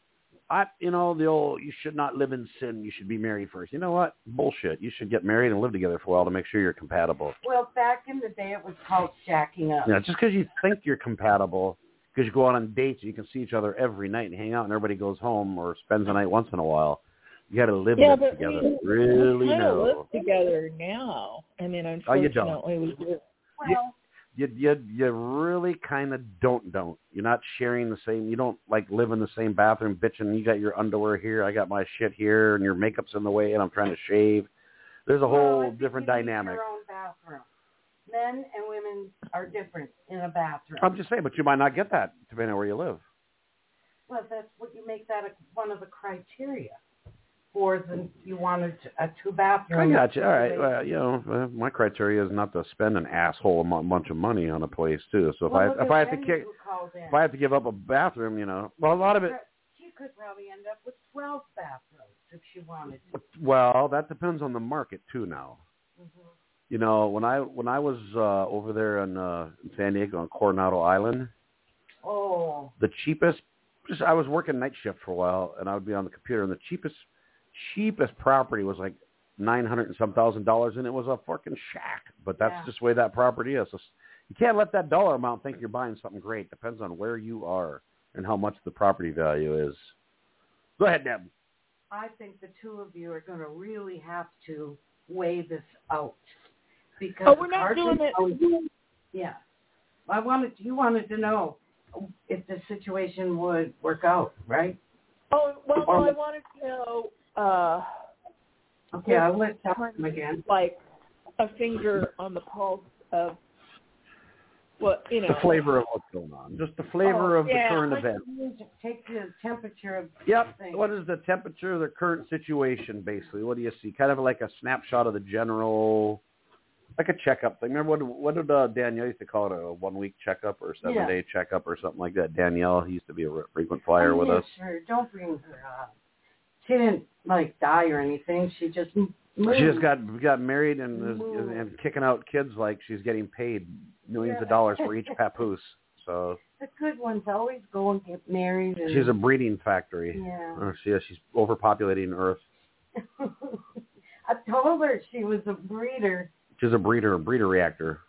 The old, you should not live in sin. You should be married first. You know what? Bullshit. You should get married and live together for a while to make sure you're compatible. Well, back in the day, it was called shacking up. Yeah, just because you think you're compatible, because you go out on dates, you can see each other every night and hang out, and everybody goes home or spends the night once in a while. You got to live together. We kind of live together now. I mean, unfortunately, we do. Well, You really kind of don't. You're not sharing the same. You don't live in the same bathroom, bitching. You got your underwear here, I got my shit here, and your makeup's in the way, and I'm trying to shave. There's a whole different dynamic. Your own bathroom. Men and women are different in a bathroom. I'm just saying, but you might not get that depending on where you live. Well, that's what you make that one of the criteria. Or you wanted a 2-bathroom. I got you. All right. Well, my criteria is not to spend an asshole a bunch of money on a place too. So if I have to give up a bathroom, well, a lot of it. She could probably end up with 12 bathrooms if she wanted to. Well, that depends on the market too. Now, when I was over there in San Diego on Coronado Island, the cheapest. I was working night shift for a while, and I would be on the computer, and the cheapest property was like $900 and some $1,000, and it was a fucking shack. But that's just the way that property is. So you can't let that dollar amount think you're buying something great. It depends on where you are and how much the property value is. Go ahead, Deb. I think the two of you are going to really have to weigh this out. Because we're not doing it. Yeah. You wanted to know if the situation would work out, right? Oh, well, I wanted to know... okay, I'll let him again. Like a finger on the pulse of what, the flavor of what's going on. Just the flavor of the current event. Take the temperature of things. What is the temperature of the current situation, basically? What do you see? Kind of like a snapshot of the general, like a checkup thing. Remember what did Danielle used to call it, a 1-week checkup or 7-day checkup or something like that? Danielle, he used to be a frequent flyer with us. Sure. Don't bring her up. She didn't die or anything. She just moved. She just got married and kicking out kids like she's getting paid millions of dollars for each papoose. So the good ones always go and get married. And, she's a breeding factory. Yeah. She's overpopulating Earth. I told her she was a breeder. She's a breeder reactor.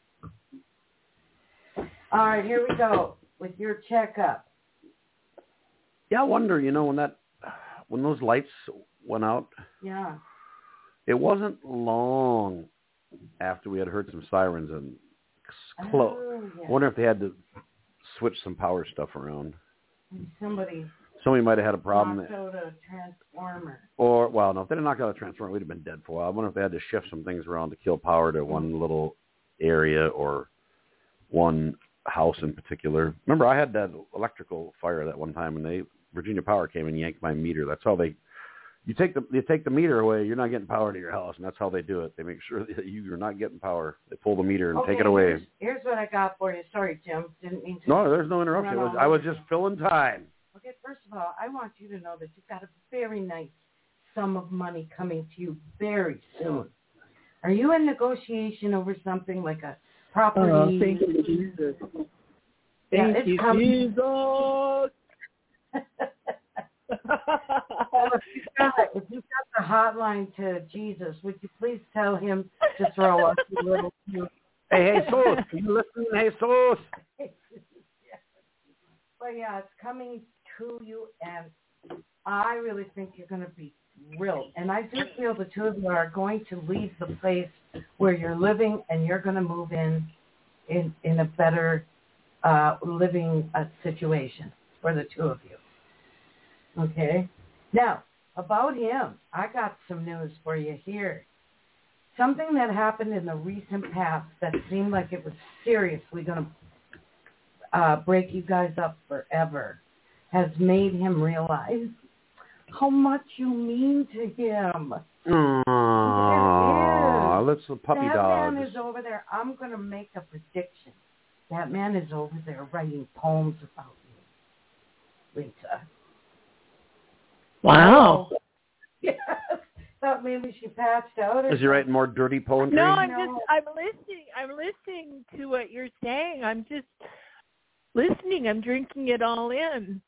All right, here we go with your checkup. Yeah, I wonder, when those lights went out. Yeah. It wasn't long after we had heard some sirens and close. Oh, yeah. I wonder if they had to switch some power stuff around. Somebody might have had a problem. knocked out a transformer. Or, well, no, if they didn't knock out a transformer, we'd have been dead for a while. I wonder if they had to shift some things around to kill power to one little area or one house in particular. Remember, I had that electrical fire that one time, and Virginia Power came and yanked my meter. That's how you take the meter away, you're not getting power to your house, and that's how they do it. They make sure that you're not getting power. They pull the meter and take it away. Here's what I got for you. Sorry, Jim. Didn't mean to. No, there's no interruption. I was just filling time. Okay, first of all, I want you to know that you've got a very nice sum of money coming to you very soon. Are you in negotiation over something like a property? Oh, thank you, Jesus. Thank you, Jesus. Well, if you've got the hotline to Jesus, would you please tell him to throw us a little few? Hey, Jesus, are you listening, Jesus? But yeah, it's coming to you, and I really think you're going to be thrilled. And I do feel the two of you are going to leave the place where you're living, and you're going to move in a better living situation for the two of you. Okay? Now, about him, I got some news for you here. Something that happened in the recent past that seemed like it was seriously going to break you guys up forever has made him realize how much you mean to him. Aww, that's the puppy dog. That man is over there. I'm going to make a prediction. That man is over there writing poems about you, Lisa. Wow. Yes. Thought maybe she patched out. Is he writing more dirty poetry? No, I'm listening. I'm listening to what you're saying. I'm just listening. I'm drinking it all in.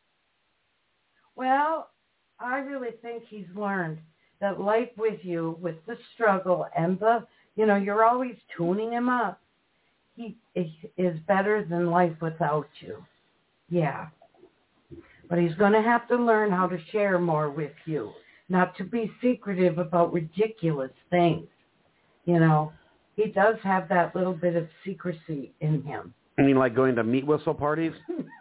Well, I really think he's learned that life with you, with the struggle and you're always tuning him up. He is better than life without you. Yeah. But he's going to have to learn how to share more with you, not to be secretive about ridiculous things. He does have that little bit of secrecy in him. You mean like going to meat whistle parties?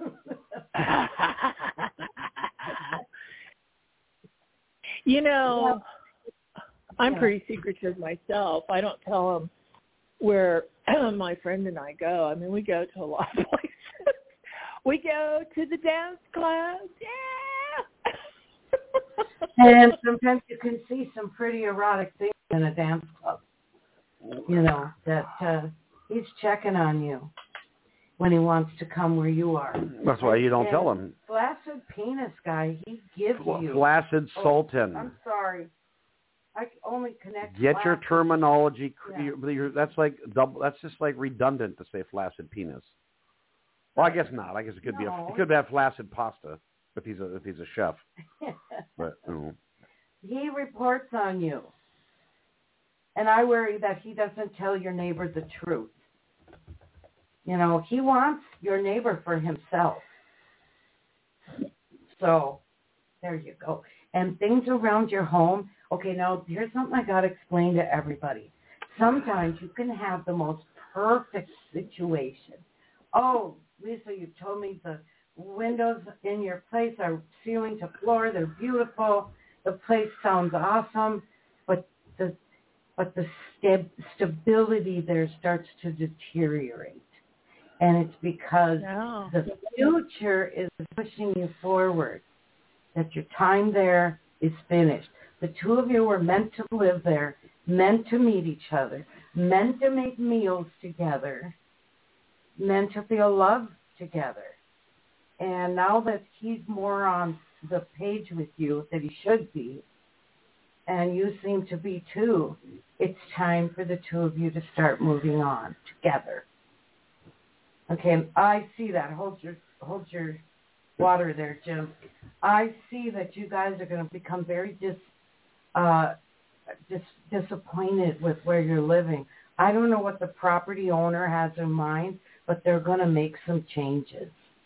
I'm pretty secretive myself. I don't tell him where my friend and I go. I mean, we go to a lot of places. We go to the dance club. Yeah. And sometimes you can see some pretty erotic things in a dance club. That he's checking on you when he wants to come where you are. That's why you don't tell him. Flaccid penis guy, he gives you. Flaccid Sultan. I'm sorry. I only connect. Get your terminology. Yeah. That's like double. That's just like redundant to say flaccid penis. Well, I guess not. I guess it could be. It could have flaccid pasta if he's a chef. But he reports on you, and I worry that he doesn't tell your neighbor the truth. He wants your neighbor for himself. So there you go. And things around your home. Okay, now here's something I got to explain to everybody. Sometimes you can have the most perfect situation. Oh, Lisa, you told me the windows in your place are ceiling to floor. They're beautiful. The place sounds awesome, but the stability there starts to deteriorate. And it's because the future is pushing you forward, that your time there is finished. The two of you were meant to live there, meant to meet each other, meant to make meals together, meant to feel love together. And now that he's more on the page with you that he should be, and you seem to be too, it's time for the two of you to start moving on together. Okay, and I see that. Hold your water there, Jim. I see that you guys are going to become very disappointed with where you're living. I don't know what the property owner has in mind, but they're going to make some changes.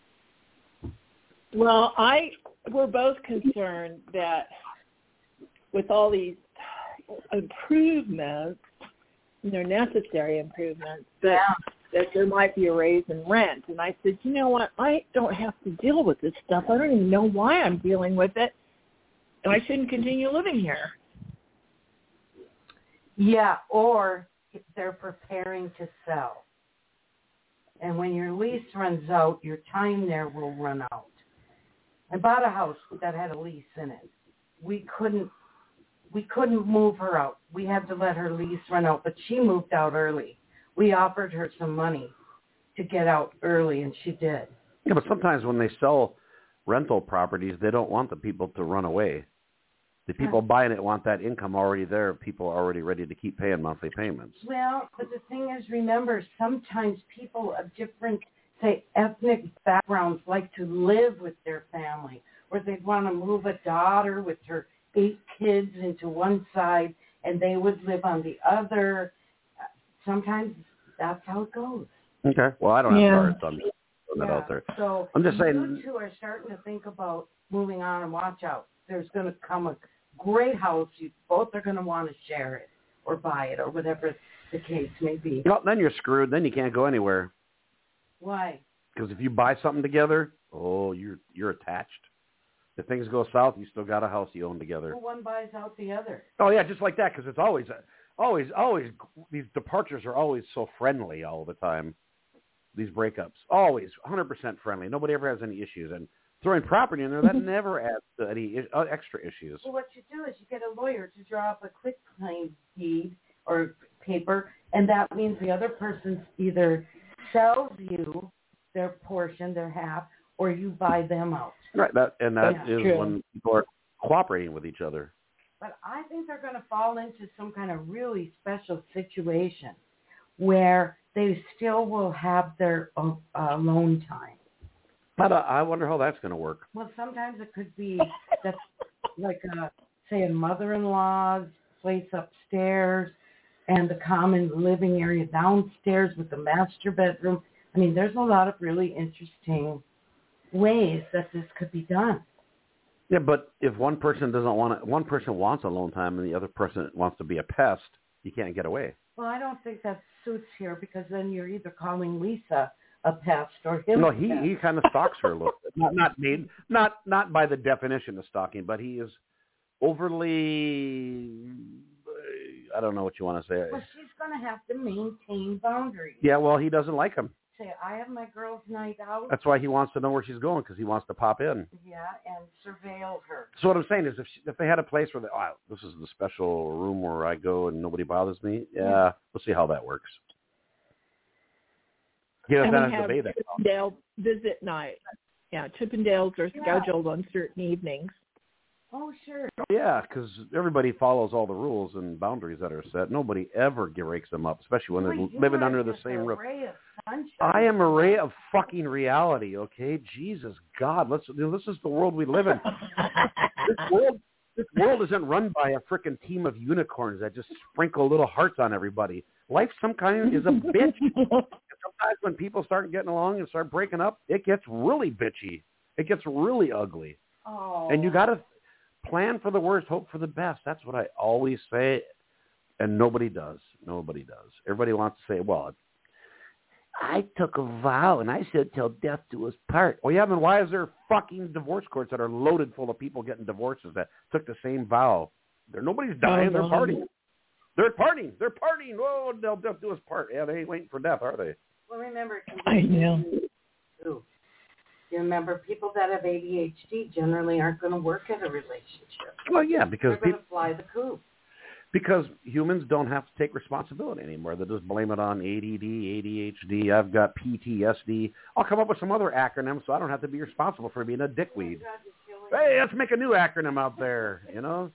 Well, we're both concerned that with all these improvements, they're necessary improvements, that there might be a raise in rent. And I said, you know what? I don't have to deal with this stuff. I don't even know why I'm dealing with it. And I shouldn't continue living here. Yeah, or if they're preparing to sell. And when your lease runs out, your time there will run out. I bought a house that had a lease in it. We couldn't move her out. We had to let her lease run out, but she moved out early. We offered her some money to get out early, and she did. Yeah, but sometimes when they sell rental properties, they don't want the people to run away. The people buying it want that income already there. People are already ready to keep paying monthly payments. Well, but the thing is, remember, sometimes people of different, say, ethnic backgrounds like to live with their family, or they'd want to move a daughter with her 8 kids into one side, and they would live on the other. Sometimes that's how it goes. Okay. Well, I don't have cars, so I'm just throwing that out there. So I'm just saying. You two are starting to think about moving on, and watch out. There's going to come a great house. You both are going to want to share it or buy it or whatever the case may be. Well, then you're screwed. Then you can't go anywhere. Why? Because if you buy something together, you're attached. If things go south, you still got a house you own together. Well, one buys out the other. Oh yeah, just like that. Because it's always these departures are always so friendly all the time. These breakups, always 100% friendly. Nobody ever has any issues. And throwing property in there, that never adds to any extra issues. Well, what you do is you get a lawyer to draw up a quitclaim deed or paper, and that means the other person either sells you their portion, their half, or you buy them out. Right, that is true. when people are cooperating with each other. But I think they're going to fall into some kind of really special situation where they still will have their alone time. But I wonder how that's going to work. Well, sometimes it could be that's like, say, a mother-in-law's place upstairs and the common living area downstairs with the master bedroom. I mean, there's a lot of really interesting ways that this could be done. Yeah, but if one person wants alone time and the other person wants to be a pest, you can't get away. Well, I don't think that suits here because then you're either calling Lisa a pest or him. No, a pest. he kind of stalks her a little bit. Not by the definition of stalking, but he is overly. I don't know what you want to say. Well, she's going to have to maintain boundaries. Yeah, well, he doesn't like him. Say, I have my girls' night out. That's why he wants to know where she's going, because he wants to pop in. Yeah, and surveil her. So what I'm saying is, if they had a place where this is the special room where I go and nobody bothers me, yeah, we'll see how that works. Yeah, and we have Chippendale visit night. Yeah, Chippendales are scheduled on certain evenings. Oh, sure. Yeah, because everybody follows all the rules and boundaries that are set. Nobody ever breaks them up, especially when they're living under the same roof. I am a ray of fucking reality, okay? Jesus God, this is the world we live in. This world isn't run by a frickin' team of unicorns that just sprinkle little hearts on everybody. Life some kind is a bitch. Sometimes when people start getting along and start breaking up, it gets really bitchy. It gets really ugly. Oh. And you got to plan for the worst, hope for the best. That's what I always say, and nobody does. Nobody does. Everybody wants to say, well, I took a vow, and I said till death do us part. Well, yeah, then why is there fucking divorce courts that are loaded full of people getting divorces that took the same vow? Nobody's dying. They're partying. They're partying. Oh, they'll death do us part. Yeah, they ain't waiting for death, are they? Well, remember, I know. You remember, people that have ADHD generally aren't going to work in a relationship. Well, yeah, because they're going to fly the coop. Because humans don't have to take responsibility anymore. They just blame it on ADD, ADHD. I've got PTSD. I'll come up with some other acronym so I don't have to be responsible for being a dickweed. Hey, let's make a new acronym out there, you know?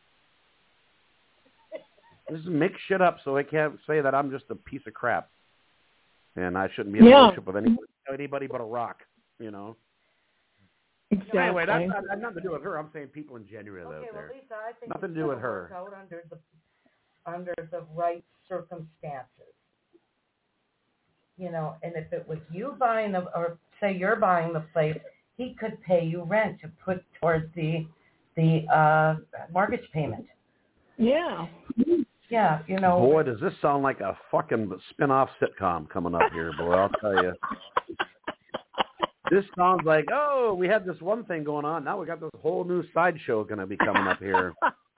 Just make shit up so I can't say that I'm just a piece of crap. And I shouldn't be in a relationship with anyone. anybody but a rock, you know. Exactly. Anyway, that's nothing to do with her. I'm saying people in general out there. Well, Lisa, I think nothing to do with her. Out under the right circumstances. You know, and if it was you buying or say you're buying the place, he could pay you rent to put towards the mortgage payment. Yeah. Yeah, you know. Boy, does this sound like a fucking spin-off sitcom coming up here, boy, I'll tell you. This sounds like, oh, we had this one thing going on. Now we got this whole new sideshow going to be coming up here.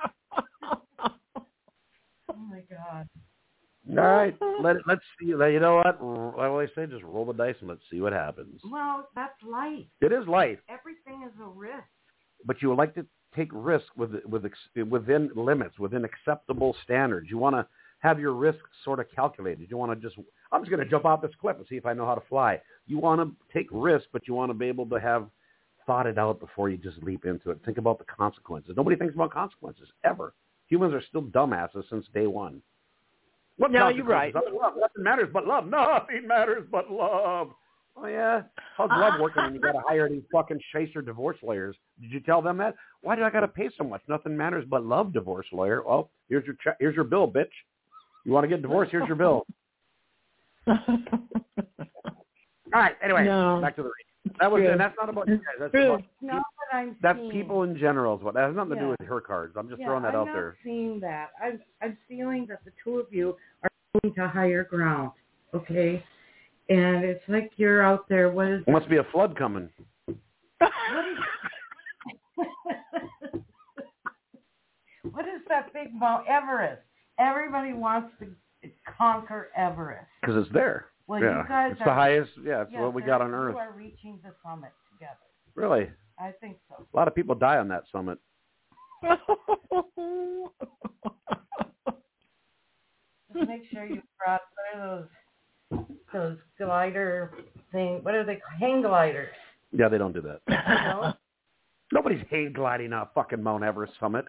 Oh, my God. All right, let's see. You know what? I always say just roll the dice and let's see what happens. Well, that's life. It is life. Everything is a risk. But you would like to take risk within limits, within acceptable standards. You want to have your risk sort of calculated. You want to I'm just going to jump off this cliff and see if I know how to fly. You want to take risk, but you want to be able to have thought it out before you just leap into it. Think about the consequences. Nobody thinks about consequences, ever. Humans are still dumbasses since day one. No, you're right. Nothing matters but love. Nothing matters but love. Oh, yeah. How's love working when you got to hire these fucking chaser divorce lawyers? Did you tell them that? Why do I got to pay so much? Nothing matters but love, divorce lawyer. Well, here's your bill, bitch. You want to get divorced? Here's your bill. All right. Anyway, back to the reading. That was it. That's not about you guys. That's people in general. Is what that has nothing to do with her cards. I'm just throwing that out there. I'm not seeing that. I'm feeling that the two of you are going to higher ground. Okay. And it's like you're out there. What is? There must be a flood coming. What is that big Mount Everest? Everybody wants to conquer Everest because it's there. Well, you guys it's the highest. Yeah, it's what we got on Earth. You are reaching the summit together. Really? I think so. A lot of people die on that summit. Just make sure you brought those glider thing. What are they? Hang gliders. Yeah, they don't do that. No? Nobody's hang gliding off fucking Mount Everest summit.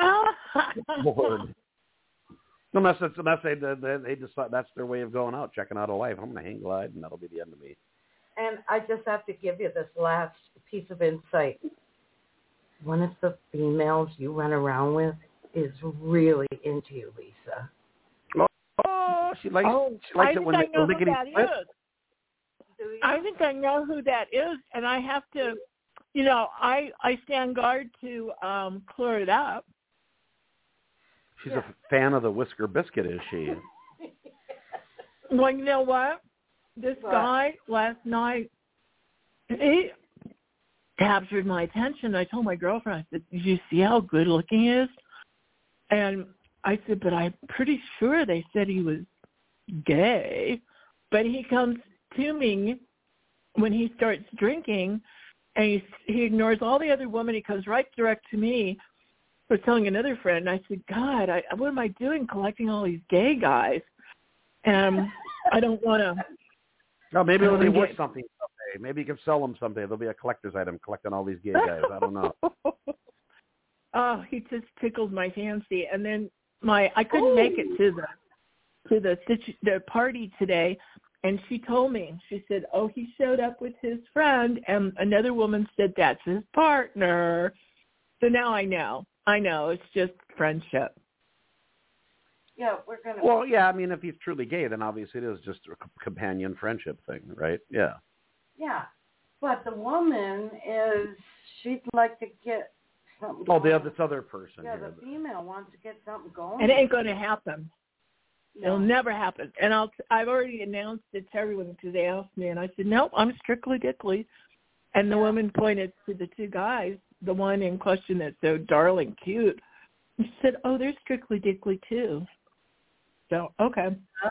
Lord. Unless they decide that's their way of going out, checking out a life. I'm going to hang glide, and that'll be the end of me. And I just have to give you this last piece of insight. One of the females you run around with is really into you, Lisa. Oh, she likes it when they lickety split. I think I know who that is, and I have to, I stand guard to clear it up. She's a fan of the Whisker Biscuit, is she? Well, you know what? This guy last night, he captured my attention. I told my girlfriend, I said, "Did you see how good looking he is?" And I said, "But I'm pretty sure they said he was gay." But he comes to me when he starts drinking, and he ignores all the other women. He comes right direct to me. I was telling another friend, I said, "God, what am I doing collecting all these gay guys?" And I don't want to. No, maybe it'll be worth something someday. Maybe you can sell them someday. There'll be a collector's item collecting all these gay guys. I don't know. Oh, he just tickled my fancy. And then I couldn't make it to the party today, and she told me, she said, "Oh, he showed up with his friend," and another woman said that's his partner. So now I know. It's just friendship. Yeah, we're going to... Well, yeah, I mean, if he's truly gay, then obviously it is just a companion friendship thing, right? Yeah. Yeah, but the woman she'd like to get something going. They have this other person. Yeah, the female wants to get something going. It ain't going to happen. No. It'll never happen. And I've already announced it to everyone because they asked me, and I said, "Nope, I'm strictly dickly." And the woman pointed to the two guys, the one in question that's so darling cute. She said, "Oh, they're strictly dickly too." So, okay.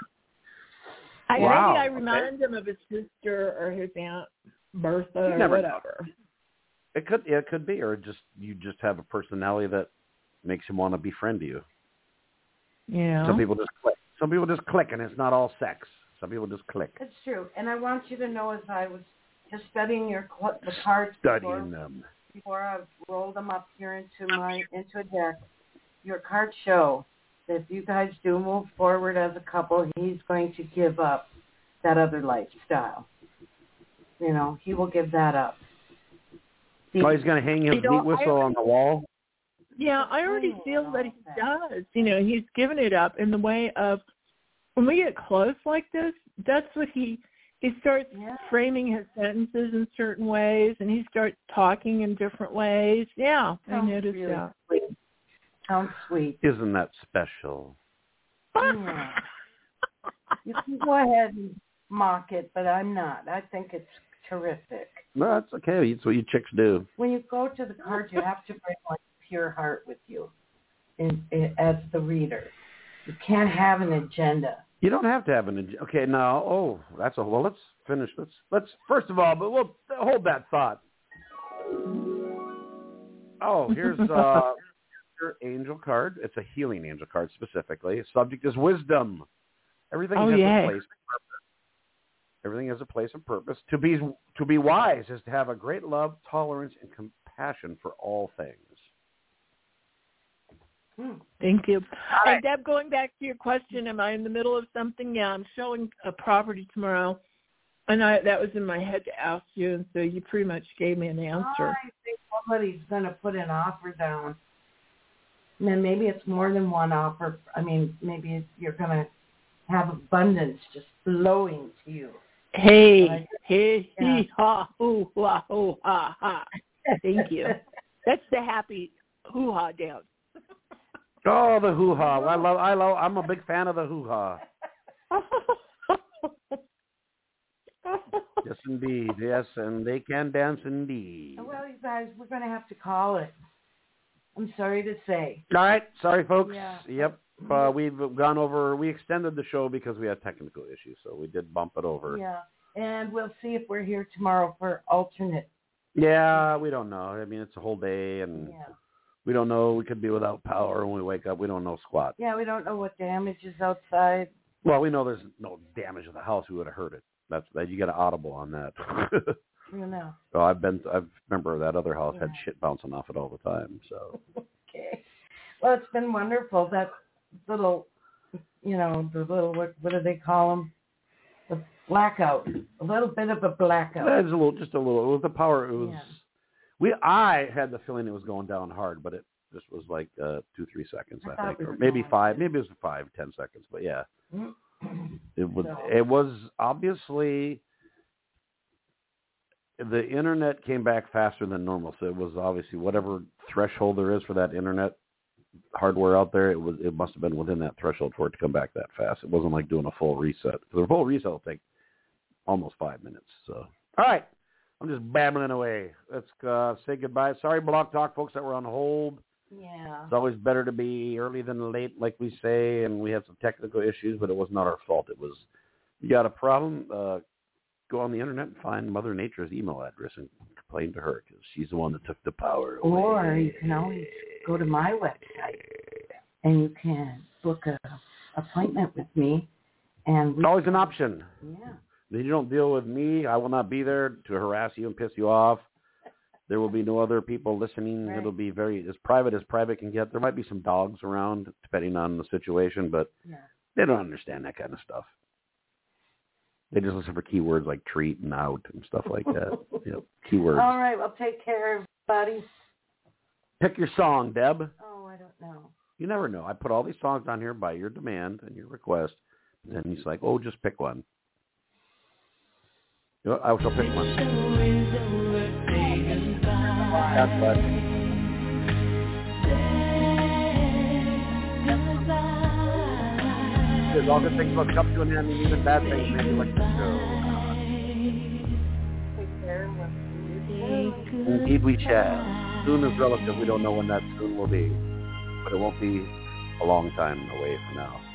Maybe I remind him of his sister or his Aunt Bertha or whatever. It could be, or you just have a personality that makes him want to befriend you. Yeah. Some people just click. Some people just click, and it's not all sex. Some people just click. It's true, and I want you to know, as I was just studying the cards before I rolled them up here into a deck, your cards show that if you guys do move forward as a couple, he's going to give up that other lifestyle. he will give that up. Oh, he's going to hang his meat whistle on the wall? Yeah, I already feel that he does. He's given it up in the way of, when we get close like this, that's what he starts framing his sentences in certain ways, and he starts talking in different ways. Yeah, I noticed really that. Sweet. Sounds sweet. Isn't that special? Yeah. You can go ahead and mock it, but I'm not. I think it's terrific. No, that's okay. It's what you chicks do. When you go to the cards, you have to bring like pure heart with you as the reader. You can't have an agenda. You don't have to have an agenda. Okay, now, let's finish. Let's first of all, but we'll hold that thought. Oh, here's your angel card. It's a healing angel card specifically. Subject is wisdom. Everything has a place and purpose. Everything has a place and purpose. To be wise is to have a great love, tolerance, and compassion for all things. Thank you. And Deb, going back to your question, am I in the middle of something? Yeah, I'm showing a property tomorrow, and that was in my head to ask you, and so you pretty much gave me an answer. I think somebody's going to put an offer down. And then maybe it's more than one offer. I mean, maybe you're going to have abundance just flowing to you. Hey, hee, ha, hoo, ha, hoo, ha, ha. Thank you. That's the happy hoo-ha dance. Oh, the hoo-ha. I'm a big fan of the hoo-ha. Yes, indeed. Yes, and they can dance indeed. Well, you guys, we're going to have to call it. I'm sorry to say. All right. Sorry, folks. Yeah. Yep. We've gone over. We extended the show because we had technical issues, so we did bump it over. Yeah. And we'll see if we're here tomorrow for alternate. Yeah, we don't know. I mean, it's a whole day, and we don't know. We could be without power when we wake up. We don't know squat. Yeah, we don't know what damage is outside. Well, we know there's no damage to the house. We would have heard it. That's that. You got an audible on that. You know. So I remember that other house had shit bouncing off it all the time. So. Okay. Well, it's been wonderful. That little, what do they call them? The blackout. A little bit of a blackout. It was just a little. It was the power. It was. Yeah. I had the feeling it was going down hard, but it just was like 2-3 seconds, I think, or maybe 5. Maybe it was 5-10 seconds, but yeah. It was. It was obviously. The internet came back faster than normal, so it was obviously whatever threshold there is for that internet hardware out there. It must have been within that threshold for it to come back that fast. It wasn't like doing a full reset. Because a full reset will take almost 5 minutes. So, all right, I'm just babbling away. Let's say goodbye. Sorry, Blog Talk folks that were on hold. Yeah. It's always better to be early than late, like we say, and we had some technical issues, but it was not our fault. It was you got a problem. Go on the internet and find Mother Nature's email address and complain to her because she's the one that took the power away. Or you can always go to my website and you can book an appointment with me. And it's always an option. Yeah. Then you don't deal with me. I will not be there to harass you and piss you off. There will be no other people listening. Right. It'll be as private can get. There might be some dogs around depending on the situation, but they don't understand that kind of stuff. They just listen for keywords like treat and out and stuff like that. Keywords. All right. Well, take care, everybody. Pick your song, Deb. Oh, I don't know. You never know. I put all these songs on here by your demand and your request. And then he's like, oh, just pick one. I shall pick one. That's what. There's all good things must come to an end, and even bad things maybe like the show. Indeed we shall. Soon is relative. We don't know when that soon will be. But it won't be a long time away from now.